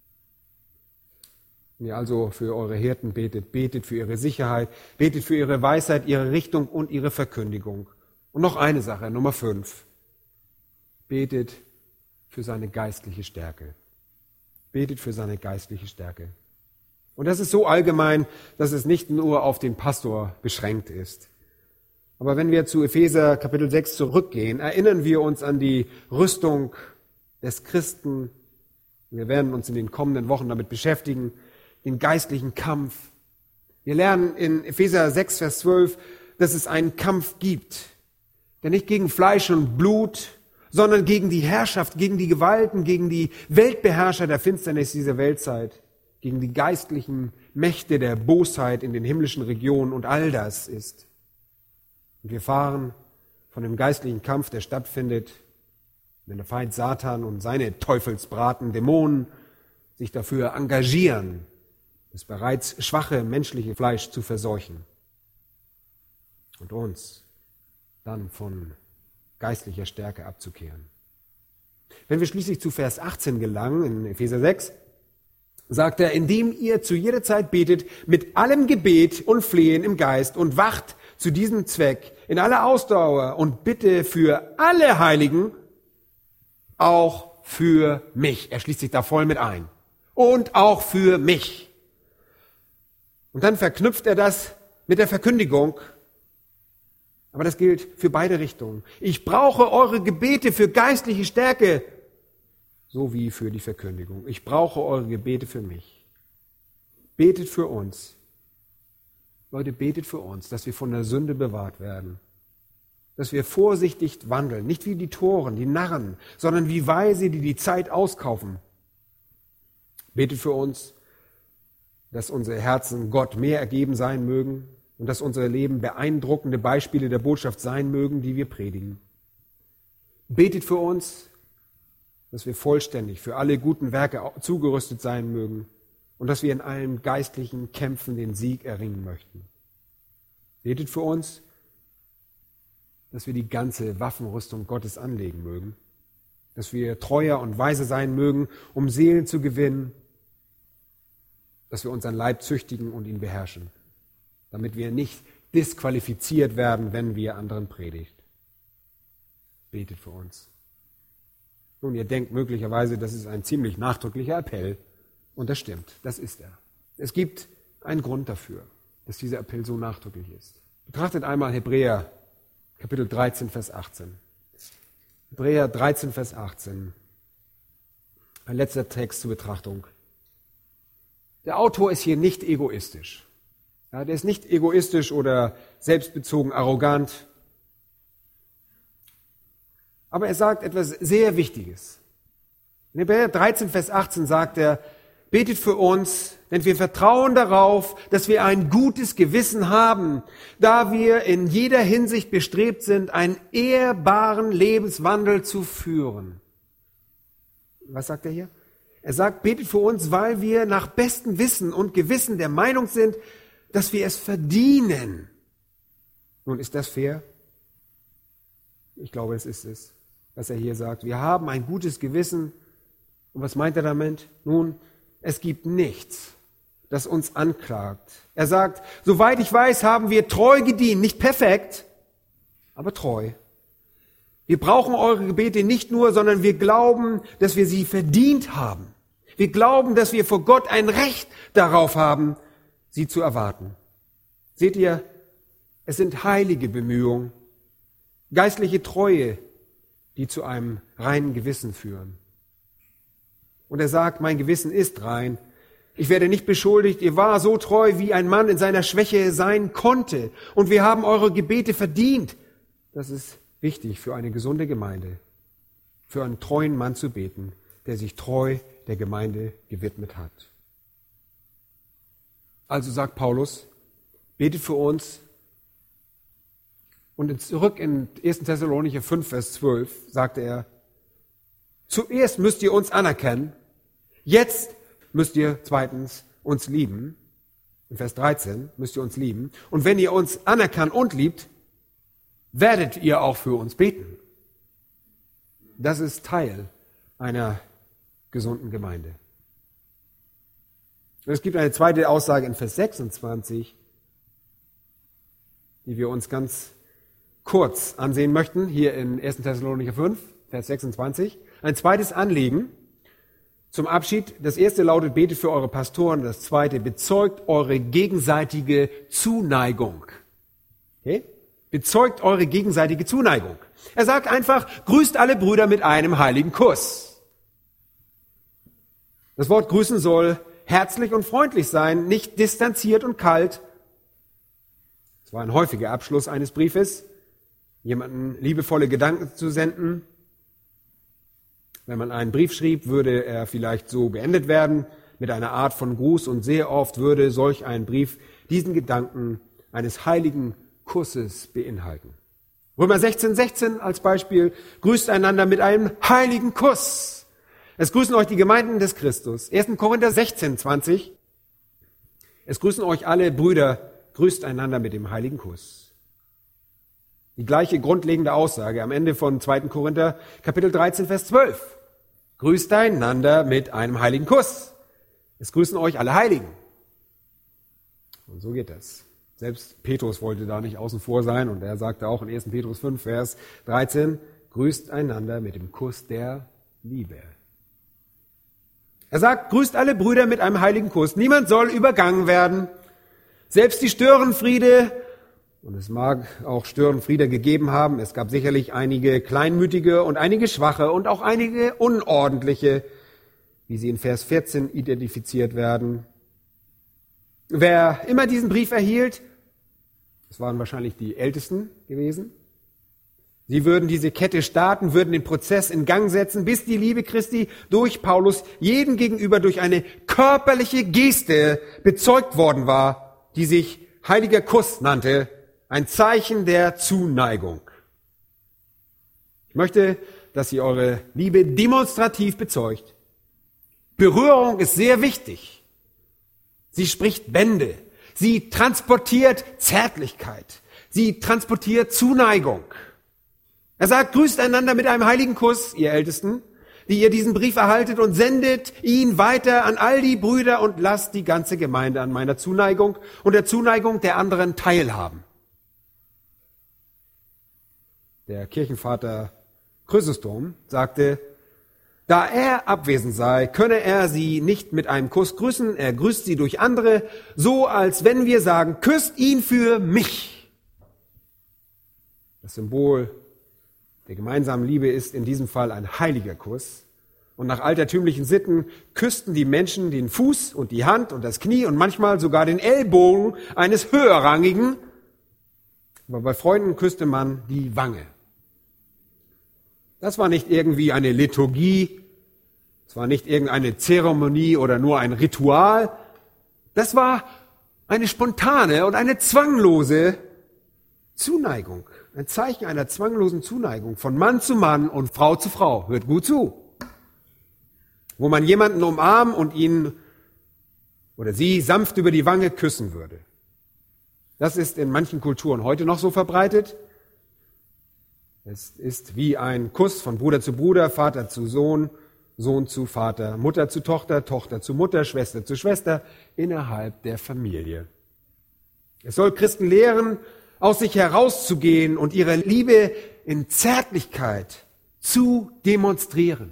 Wenn ihr also für eure Hirten betet, betet für ihre Sicherheit, betet für ihre Weisheit, ihre Richtung und ihre Verkündigung. Und noch eine Sache, Nummer fünf. Betet für seine geistliche Stärke. Betet für seine geistliche Stärke. Und das ist so allgemein, dass es nicht nur auf den Pastor beschränkt ist. Aber wenn wir zu Epheser Kapitel sechs zurückgehen, erinnern wir uns an die Rüstung des Christen. Wir werden uns in den kommenden Wochen damit beschäftigen, den geistlichen Kampf. Wir lernen in Epheser sechs, Vers zwölf, dass es einen Kampf gibt, der nicht gegen Fleisch und Blut, sondern gegen die Herrschaft, gegen die Gewalten, gegen die Weltbeherrscher der Finsternis dieser Weltzeit, gegen die geistlichen Mächte der Bosheit in den himmlischen Regionen und all das ist. Und wir fahren von dem geistlichen Kampf, der stattfindet, wenn der Feind Satan und seine Teufelsbraten, Dämonen, sich dafür engagieren, das bereits schwache menschliche Fleisch zu verseuchen. Und uns dann von geistlicher Stärke abzukehren. Wenn wir schließlich zu Vers achtzehn gelangen, in Epheser sechs, sagt er, indem ihr zu jeder Zeit betet, mit allem Gebet und Flehen im Geist und wacht zu diesem Zweck in aller Ausdauer und Bitte für alle Heiligen, auch für mich. Er schließt sich da voll mit ein. Und auch für mich. Und dann verknüpft er das mit der Verkündigung. Aber das gilt für beide Richtungen. Ich brauche eure Gebete für geistliche Stärke, sowie für die Verkündigung. Ich brauche eure Gebete für mich. Betet für uns. Leute, betet für uns, dass wir von der Sünde bewahrt werden. Dass wir vorsichtig wandeln, nicht wie die Toren, die Narren, sondern wie Weise, die die Zeit auskaufen. Betet für uns, dass unsere Herzen Gott mehr ergeben sein mögen und dass unsere Leben beeindruckende Beispiele der Botschaft sein mögen, die wir predigen. Betet für uns, dass wir vollständig für alle guten Werke zugerüstet sein mögen und dass wir in allen geistlichen Kämpfen den Sieg erringen möchten. Betet für uns, dass wir die ganze Waffenrüstung Gottes anlegen mögen, dass wir treuer und weise sein mögen, um Seelen zu gewinnen, dass wir unseren Leib züchtigen und ihn beherrschen, damit wir nicht disqualifiziert werden, wenn wir anderen predigt. Betet für uns. Nun, ihr denkt möglicherweise, das ist ein ziemlich nachdrücklicher Appell. Und das stimmt, das ist er. Es gibt einen Grund dafür, dass dieser Appell so nachdrücklich ist. Betrachtet einmal Hebräer, Kapitel dreizehn, Vers achtzehn. Hebräer dreizehn, Vers achtzehn. Ein letzter Text zur Betrachtung. Der Autor ist hier nicht egoistisch. Ja, der ist nicht egoistisch oder selbstbezogen arrogant. Aber er sagt etwas sehr Wichtiges. In Hebräer dreizehn, Vers achtzehn sagt er, betet für uns, denn wir vertrauen darauf, dass wir ein gutes Gewissen haben, da wir in jeder Hinsicht bestrebt sind, einen ehrbaren Lebenswandel zu führen. Was sagt er hier? Er sagt, betet für uns, weil wir nach bestem Wissen und Gewissen der Meinung sind, dass wir es verdienen. Nun, ist das fair? Ich glaube, es ist es, was er hier sagt. Wir haben ein gutes Gewissen. Und was meint er damit? Nun, es gibt nichts, das uns anklagt. Er sagt, soweit ich weiß, haben wir treu gedient, nicht perfekt, aber treu. Wir brauchen eure Gebete nicht nur, sondern wir glauben, dass wir sie verdient haben. Wir glauben, dass wir vor Gott ein Recht darauf haben, sie zu erwarten. Seht ihr, es sind heilige Bemühungen, geistliche Treue, die zu einem reinen Gewissen führen. Und er sagt, mein Gewissen ist rein. Ich werde nicht beschuldigt, ihr war so treu, wie ein Mann in seiner Schwäche sein konnte. Und wir haben eure Gebete verdient. Das ist wichtig für eine gesunde Gemeinde, für einen treuen Mann zu beten, der sich treu der Gemeinde gewidmet hat. Also sagt Paulus, betet für uns, Und zurück in ersten Thessalonicher fünf, Vers zwölf sagte er, zuerst müsst ihr uns anerkennen, jetzt müsst ihr zweitens uns lieben. In Vers dreizehn müsst ihr uns lieben. Und wenn ihr uns anerkannt und liebt, werdet ihr auch für uns beten. Das ist Teil einer gesunden Gemeinde. Und es gibt eine zweite Aussage in Vers sechsundzwanzig, die wir uns ganz kurz ansehen möchten, hier in ersten Thessalonicher fünf, Vers sechsundzwanzig. Ein zweites Anliegen zum Abschied. Das erste lautet, betet für eure Pastoren. Das zweite, bezeugt eure gegenseitige Zuneigung. Okay? Bezeugt eure gegenseitige Zuneigung. Er sagt einfach, grüßt alle Brüder mit einem heiligen Kuss. Das Wort grüßen soll herzlich und freundlich sein, nicht distanziert und kalt. Das war ein häufiger Abschluss eines Briefes, jemanden liebevolle Gedanken zu senden. Wenn man einen Brief schrieb, würde er vielleicht so beendet werden, mit einer Art von Gruß, und sehr oft würde solch ein Brief diesen Gedanken eines heiligen Kusses beinhalten. Römer sechzehn, sechzehn als Beispiel, grüßt einander mit einem heiligen Kuss. Es grüßen euch die Gemeinden des Christus. ersten Korinther sechzehn, zwanzig. Es grüßen euch alle Brüder, grüßt einander mit dem heiligen Kuss. Die gleiche grundlegende Aussage am Ende von zweiten Korinther, Kapitel dreizehn, Vers zwölf. Grüßt einander mit einem heiligen Kuss. Es grüßen euch alle Heiligen. Und so geht das. Selbst Petrus wollte da nicht außen vor sein, und er sagte auch in ersten Petrus fünf, Vers dreizehn, grüßt einander mit dem Kuss der Liebe. Er sagt, grüßt alle Brüder mit einem heiligen Kuss. Niemand soll übergangen werden. Selbst die Störenfriede, und es mag auch Störenfriede gegeben haben, es gab sicherlich einige kleinmütige und einige schwache und auch einige unordentliche, wie sie in Vers vierzehn identifiziert werden. Wer immer diesen Brief erhielt, das waren wahrscheinlich die Ältesten gewesen, sie würden diese Kette starten, würden den Prozess in Gang setzen, bis die Liebe Christi durch Paulus jedem gegenüber durch eine körperliche Geste bezeugt worden war, die sich heiliger Kuss nannte, ein Zeichen der Zuneigung. Ich möchte, dass ihr eure Liebe demonstrativ bezeugt. Berührung ist sehr wichtig. Sie spricht Bände. Sie transportiert Zärtlichkeit. Sie transportiert Zuneigung. Er sagt, grüßt einander mit einem heiligen Kuss, ihr Ältesten, die ihr diesen Brief erhaltet, und sendet ihn weiter an all die Brüder und lasst die ganze Gemeinde an meiner Zuneigung und der Zuneigung der anderen teilhaben. Der Kirchenvater Chrysostom sagte, da er abwesend sei, könne er sie nicht mit einem Kuss grüßen, er grüßt sie durch andere, so als wenn wir sagen, küsst ihn für mich. Das Symbol der gemeinsamen Liebe ist in diesem Fall ein heiliger Kuss. Und nach altertümlichen Sitten küssten die Menschen den Fuß und die Hand und das Knie und manchmal sogar den Ellbogen eines Höherrangigen. Aber bei Freunden küsste man die Wange. Das war nicht irgendwie eine Liturgie, es war nicht irgendeine Zeremonie oder nur ein Ritual. Das war eine spontane und eine zwanglose Zuneigung. Ein Zeichen einer zwanglosen Zuneigung von Mann zu Mann und Frau zu Frau. Hört gut zu. Wo man jemanden umarmen und ihn oder sie sanft über die Wange küssen würde. Das ist in manchen Kulturen heute noch so verbreitet. Es ist wie ein Kuss von Bruder zu Bruder, Vater zu Sohn, Sohn zu Vater, Mutter zu Tochter, Tochter zu Mutter, Schwester zu Schwester innerhalb der Familie. Es soll Christen lehren, aus sich herauszugehen und ihre Liebe in Zärtlichkeit zu demonstrieren.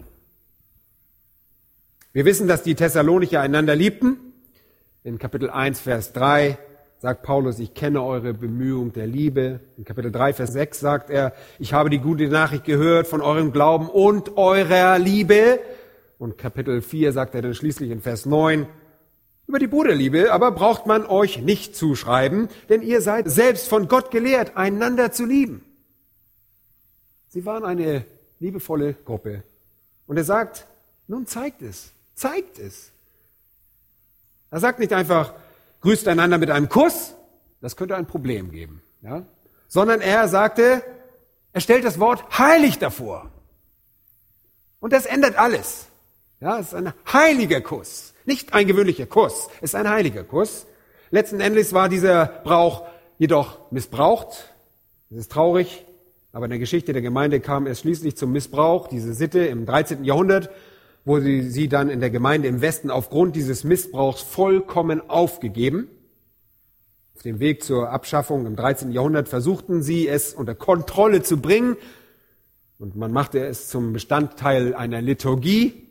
Wir wissen, dass die Thessalonicher einander liebten. In Kapitel eins, Vers drei sagt Paulus, ich kenne eure Bemühung der Liebe. In Kapitel drei, Vers sechs sagt er, ich habe die gute Nachricht gehört von eurem Glauben und eurer Liebe. Und Kapitel vier sagt er dann schließlich in Vers neun, über die Bruderliebe aber braucht man euch nicht zuschreiben, denn ihr seid selbst von Gott gelehrt, einander zu lieben. Sie waren eine liebevolle Gruppe. Und er sagt, nun zeigt es, zeigt es. Er sagt nicht einfach, grüßt einander mit einem Kuss, das könnte ein Problem geben, ja? sondern er sagte, er stellt das Wort heilig davor. Und das ändert alles. Ja, es ist ein heiliger Kuss, nicht ein gewöhnlicher Kuss, es ist ein heiliger Kuss. Letzten Endes war dieser Brauch jedoch missbraucht. Das ist traurig, aber in der Geschichte der Gemeinde kam es schließlich zum Missbrauch, diese Sitte im dreizehnten Jahrhundert, wo sie, sie dann in der Gemeinde im Westen aufgrund dieses Missbrauchs vollkommen aufgegeben. Auf dem Weg zur Abschaffung im dreizehnten Jahrhundert versuchten sie, es unter Kontrolle zu bringen. Und man machte es zum Bestandteil einer Liturgie.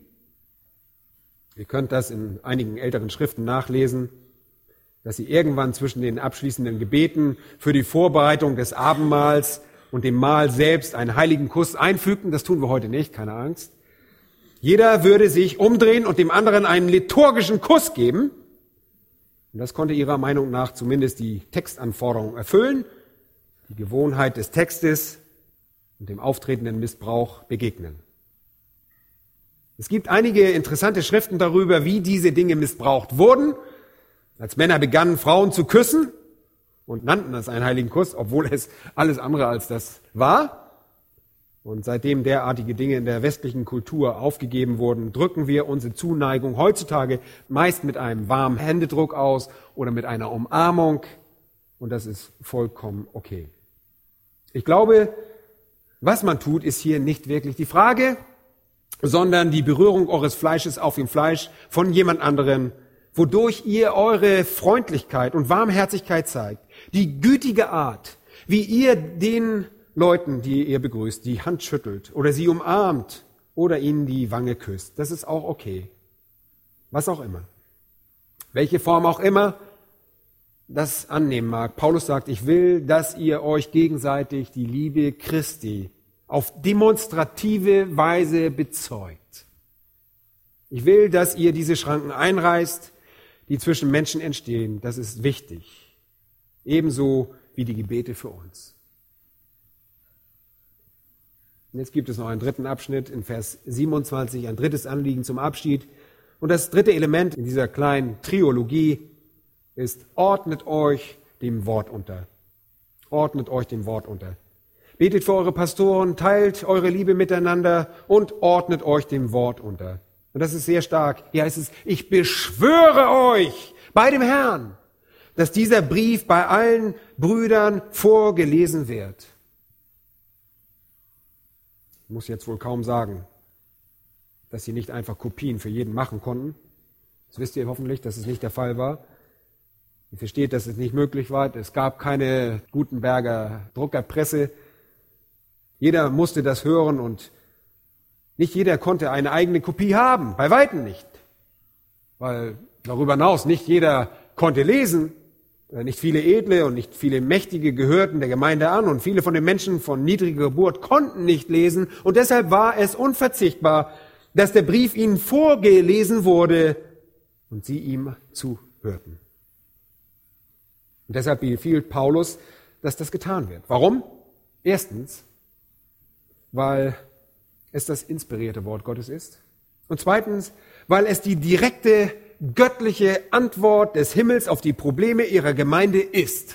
Ihr könnt das in einigen älteren Schriften nachlesen, dass sie irgendwann zwischen den abschließenden Gebeten für die Vorbereitung des Abendmahls und dem Mahl selbst einen heiligen Kuss einfügten. Das tun wir heute nicht, keine Angst. Jeder würde sich umdrehen und dem anderen einen liturgischen Kuss geben. Und das konnte ihrer Meinung nach zumindest die Textanforderungen erfüllen, die Gewohnheit des Textes und dem auftretenden Missbrauch begegnen. Es gibt einige interessante Schriften darüber, wie diese Dinge missbraucht wurden. Als Männer begannen, Frauen zu küssen und nannten das einen heiligen Kuss, obwohl es alles andere als das war. Und seitdem derartige Dinge in der westlichen Kultur aufgegeben wurden, drücken wir unsere Zuneigung heutzutage meist mit einem warmen Händedruck aus oder mit einer Umarmung. Und das ist vollkommen okay. Ich glaube, was man tut, ist hier nicht wirklich die Frage, sondern die Berührung eures Fleisches auf dem Fleisch von jemand anderem, wodurch ihr eure Freundlichkeit und Warmherzigkeit zeigt. Die gütige Art, wie ihr den Leuten, die ihr begrüßt, die Hand schüttelt oder sie umarmt oder ihnen die Wange küsst. Das ist auch okay. Was auch immer. Welche Form auch immer das annehmen mag. Paulus sagt, ich will, dass ihr euch gegenseitig die Liebe Christi auf demonstrative Weise bezeugt. Ich will, dass ihr diese Schranken einreißt, die zwischen Menschen entstehen. Das ist wichtig. Ebenso wie die Gebete für uns. Und jetzt gibt es noch einen dritten Abschnitt in Vers siebenundzwanzig, ein drittes Anliegen zum Abschied. Und das dritte Element in dieser kleinen Triologie ist, ordnet euch dem Wort unter. Ordnet euch dem Wort unter. Betet für eure Pastoren, teilt eure Liebe miteinander und ordnet euch dem Wort unter. Und das ist sehr stark. Hier heißt es, ich beschwöre euch bei dem Herrn, dass dieser Brief bei allen Brüdern vorgelesen wird. Ich muss jetzt wohl kaum sagen, dass sie nicht einfach Kopien für jeden machen konnten. Das wisst ihr hoffentlich, dass es nicht der Fall war. Ihr versteht, dass es nicht möglich war. Es gab keine Gutenberger Druckerpresse. Jeder musste das hören und nicht jeder konnte eine eigene Kopie haben. Bei Weitem nicht. Weil darüber hinaus nicht jeder konnte lesen. Nicht viele Edle und nicht viele Mächtige gehörten der Gemeinde an und viele von den Menschen von niedriger Geburt konnten nicht lesen und deshalb war es unverzichtbar, dass der Brief ihnen vorgelesen wurde und sie ihm zuhörten. Und deshalb befiehlt Paulus, dass das getan wird. Warum? Erstens, weil es das inspirierte Wort Gottes ist. Und zweitens, weil es die direkte göttliche Antwort des Himmels auf die Probleme ihrer Gemeinde ist.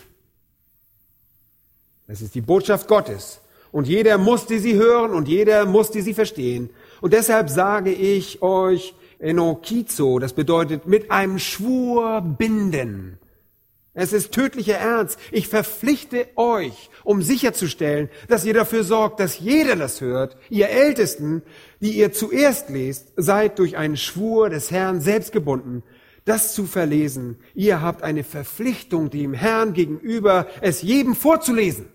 Das ist die Botschaft Gottes. Und jeder musste sie hören und jeder musste sie verstehen. Und deshalb sage ich euch enokizo, das bedeutet mit einem Schwur binden. Es ist tödlicher Ernst. Ich verpflichte euch, um sicherzustellen, dass ihr dafür sorgt, dass jeder das hört. Ihr Ältesten, die ihr zuerst lest, seid durch einen Schwur des Herrn selbst gebunden, das zu verlesen. Ihr habt eine Verpflichtung dem Herrn gegenüber, es jedem vorzulesen.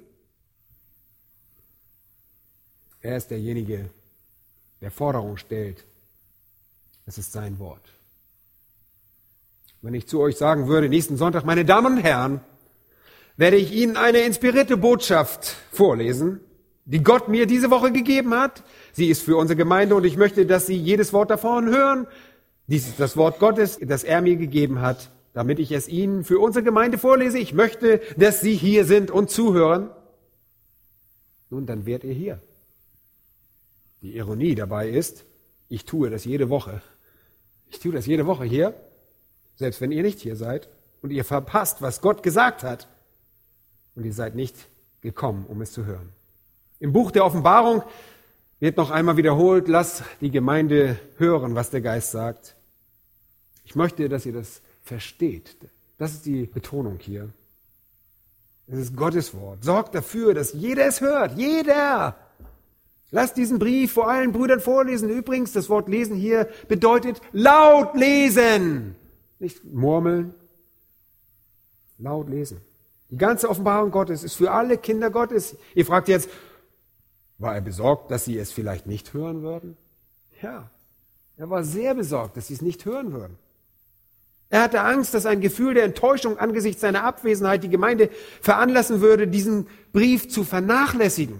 Er ist derjenige, der Forderung stellt. Es ist sein Wort. Wenn ich zu euch sagen würde, nächsten Sonntag, meine Damen und Herren, werde ich Ihnen eine inspirierte Botschaft vorlesen, die Gott mir diese Woche gegeben hat. Sie ist für unsere Gemeinde und ich möchte, dass Sie jedes Wort davon hören. Dies ist das Wort Gottes, das er mir gegeben hat, damit ich es Ihnen für unsere Gemeinde vorlese. Ich möchte, dass Sie hier sind und zuhören. Nun, dann wärt ihr hier. Die Ironie dabei ist, ich tue das jede Woche. Ich tue das jede Woche hier. Selbst wenn ihr nicht hier seid und ihr verpasst, was Gott gesagt hat und ihr seid nicht gekommen, um es zu hören. Im Buch der Offenbarung wird noch einmal wiederholt, lass die Gemeinde hören, was der Geist sagt. Ich möchte, dass ihr das versteht. Das ist die Betonung hier. Es ist Gottes Wort. Sorgt dafür, dass jeder es hört. Jeder! Lasst diesen Brief vor allen Brüdern vorlesen. Übrigens, das Wort lesen hier bedeutet laut lesen. Nicht murmeln. Laut lesen. Die ganze Offenbarung Gottes ist für alle Kinder Gottes. Ihr fragt jetzt, war er besorgt, dass sie es vielleicht nicht hören würden? Ja, er war sehr besorgt, dass sie es nicht hören würden. Er hatte Angst, dass ein Gefühl der Enttäuschung angesichts seiner Abwesenheit die Gemeinde veranlassen würde, diesen Brief zu vernachlässigen.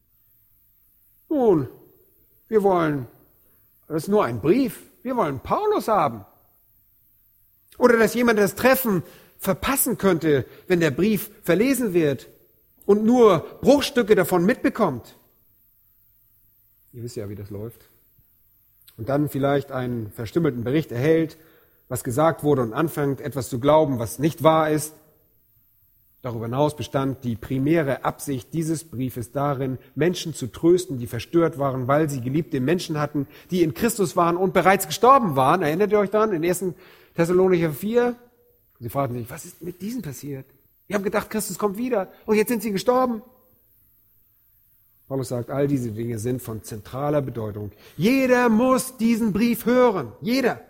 Nun, wir wollen, das ist nur ein Brief, wir wollen Paulus haben. Oder dass jemand das Treffen verpassen könnte, wenn der Brief verlesen wird und nur Bruchstücke davon mitbekommt. Ihr wisst ja, wie das läuft. Und dann vielleicht einen verstümmelten Bericht erhält, was gesagt wurde und anfängt, etwas zu glauben, was nicht wahr ist. Darüber hinaus bestand die primäre Absicht dieses Briefes darin, Menschen zu trösten, die verstört waren, weil sie geliebte Menschen hatten, die in Christus waren und bereits gestorben waren. Erinnert ihr euch daran in ersten Thessalonicher vier? Sie fragten sich, was ist mit diesen passiert? Wir haben gedacht, Christus kommt wieder und jetzt sind sie gestorben. Paulus sagt, all diese Dinge sind von zentraler Bedeutung. Jeder muss diesen Brief hören. Jeder.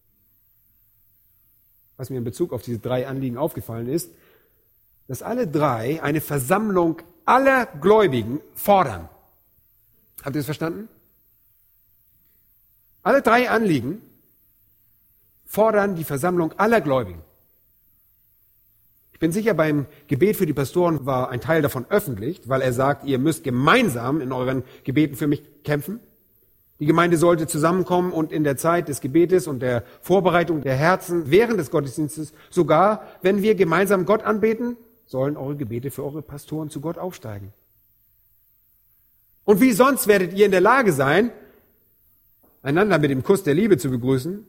Was mir in Bezug auf diese drei Anliegen aufgefallen ist, dass alle drei eine Versammlung aller Gläubigen fordern. Habt ihr das verstanden? Alle drei Anliegen fordern die Versammlung aller Gläubigen. Ich bin sicher, beim Gebet für die Pastoren war ein Teil davon öffentlich, weil er sagt, ihr müsst gemeinsam in euren Gebeten für mich kämpfen. Die Gemeinde sollte zusammenkommen und in der Zeit des Gebetes und der Vorbereitung der Herzen während des Gottesdienstes, sogar wenn wir gemeinsam Gott anbeten, sollen eure Gebete für eure Pastoren zu Gott aufsteigen. Und wie sonst werdet ihr in der Lage sein, einander mit dem Kuss der Liebe zu begrüßen,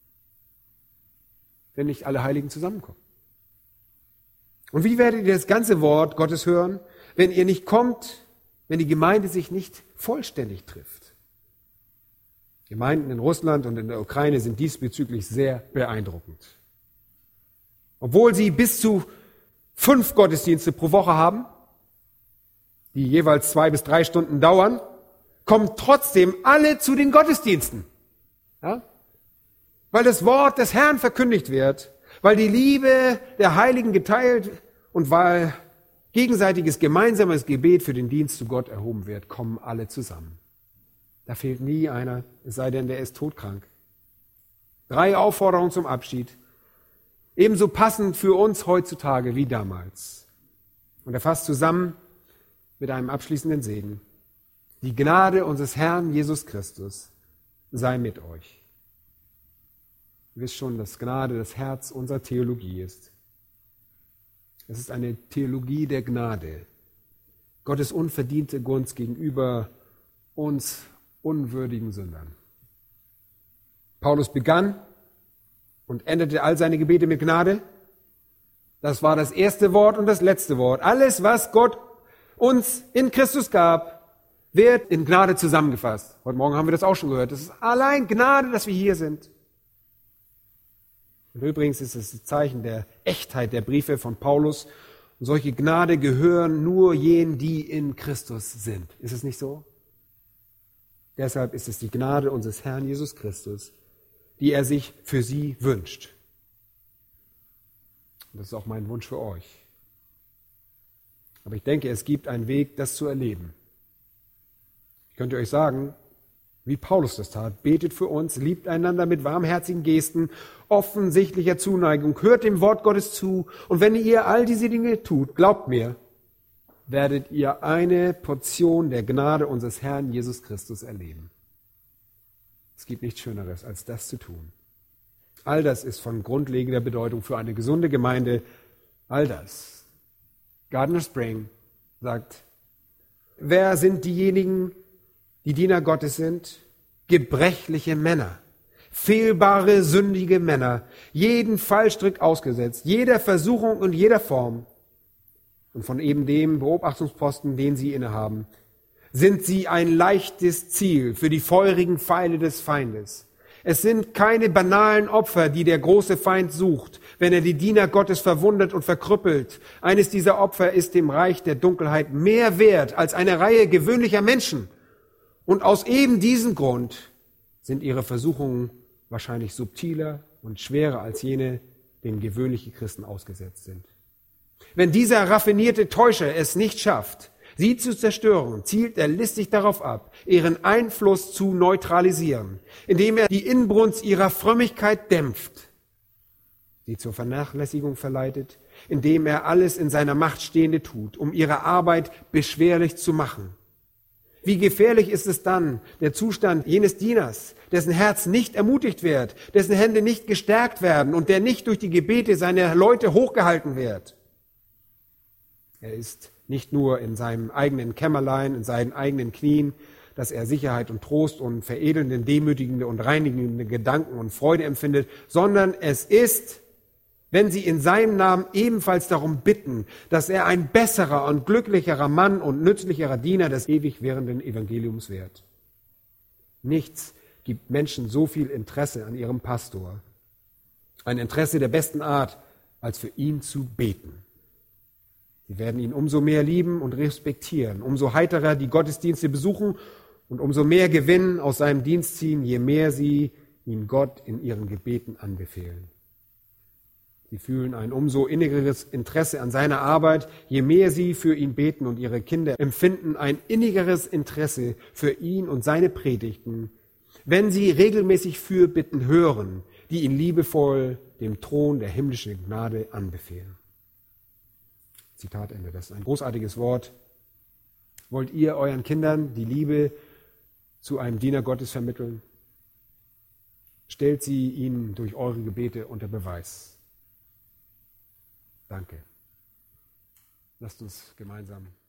wenn nicht alle Heiligen zusammenkommen? Und wie werdet ihr das ganze Wort Gottes hören, wenn ihr nicht kommt, wenn die Gemeinde sich nicht vollständig trifft? Gemeinden in Russland und in der Ukraine sind diesbezüglich sehr beeindruckend. Obwohl sie bis zu fünf Gottesdienste pro Woche haben, die jeweils zwei bis drei Stunden dauern, kommen trotzdem alle zu den Gottesdiensten. Ja? Weil das Wort des Herrn verkündigt wird, weil die Liebe der Heiligen geteilt und weil gegenseitiges gemeinsames Gebet für den Dienst zu Gott erhoben wird, kommen alle zusammen. Da fehlt nie einer, es sei denn, der ist todkrank. Drei Aufforderungen zum Abschied, ebenso passend für uns heutzutage wie damals. Und er fasst zusammen mit einem abschließenden Segen. Die Gnade unseres Herrn Jesus Christus sei mit euch. Ihr wisst schon, dass Gnade das Herz unserer Theologie ist. Es ist eine Theologie der Gnade. Gottes unverdiente Gunst gegenüber uns unwürdigen Sündern. Paulus begann und endete all seine Gebete mit Gnade. Das war das erste Wort und das letzte Wort. Alles, was Gott uns in Christus gab, wird in Gnade zusammengefasst. Heute Morgen haben wir das auch schon gehört. Das ist allein Gnade, dass wir hier sind. Und übrigens ist es das Zeichen der Echtheit der Briefe von Paulus. Und solche Gnade gehören nur jenen, die in Christus sind. Ist es nicht so? Deshalb ist es die Gnade unseres Herrn Jesus Christus, die er sich für sie wünscht. Und das ist auch mein Wunsch für euch. Aber ich denke, es gibt einen Weg, das zu erleben. Ich könnte euch sagen, wie Paulus das tat, betet für uns, liebt einander mit warmherzigen Gesten, offensichtlicher Zuneigung, hört dem Wort Gottes zu und wenn ihr all diese Dinge tut, glaubt mir, werdet ihr eine Portion der Gnade unseres Herrn Jesus Christus erleben. Es gibt nichts Schöneres, als das zu tun. All das ist von grundlegender Bedeutung für eine gesunde Gemeinde. All das. Gardner Spring sagt, wer sind diejenigen, die Diener Gottes sind? Gebrechliche Männer, fehlbare, sündige Männer, jeden Fallstrick ausgesetzt, jeder Versuchung und jeder Form. und von eben dem Beobachtungsposten, den sie innehaben, sind sie ein leichtes Ziel für die feurigen Pfeile des Feindes. Es sind keine banalen Opfer, die der große Feind sucht, wenn er die Diener Gottes verwundet und verkrüppelt. Eines dieser Opfer ist dem Reich der Dunkelheit mehr wert als eine Reihe gewöhnlicher Menschen. Und aus eben diesem Grund sind ihre Versuchungen wahrscheinlich subtiler und schwerer als jene, denen gewöhnliche Christen ausgesetzt sind. Wenn dieser raffinierte Täuscher es nicht schafft, sie zu zerstören, zielt er listig darauf ab, ihren Einfluss zu neutralisieren, indem er die Inbrunst ihrer Frömmigkeit dämpft, sie zur Vernachlässigung verleitet, indem er alles in seiner Macht Stehende tut, um ihre Arbeit beschwerlich zu machen. Wie gefährlich ist es dann, der Zustand jenes Dieners, dessen Herz nicht ermutigt wird, dessen Hände nicht gestärkt werden und der nicht durch die Gebete seiner Leute hochgehalten wird. Er ist nicht nur in seinem eigenen Kämmerlein, in seinen eigenen Knien, dass er Sicherheit und Trost und veredelnde, demütigende und reinigende Gedanken und Freude empfindet, sondern es ist, wenn sie in seinem Namen ebenfalls darum bitten, dass er ein besserer und glücklicherer Mann und nützlicherer Diener des ewig währenden Evangeliums wird. Nichts gibt Menschen so viel Interesse an ihrem Pastor, ein Interesse der besten Art, als für ihn zu beten. Sie werden ihn umso mehr lieben und respektieren, umso heiterer die Gottesdienste besuchen und umso mehr Gewinn aus seinem Dienst ziehen, je mehr sie ihn Gott in ihren Gebeten anbefehlen. Sie fühlen ein umso innigeres Interesse an seiner Arbeit, je mehr sie für ihn beten, und ihre Kinder empfinden ein innigeres Interesse für ihn und seine Predigten, wenn sie regelmäßig Fürbitten hören, die ihn liebevoll dem Thron der himmlischen Gnade anbefehlen. Zitat Ende. Das ist ein großartiges Wort. Wollt ihr euren Kindern die Liebe zu einem Diener Gottes vermitteln? Stellt sie ihnen durch eure Gebete unter Beweis. Danke. Lasst uns gemeinsam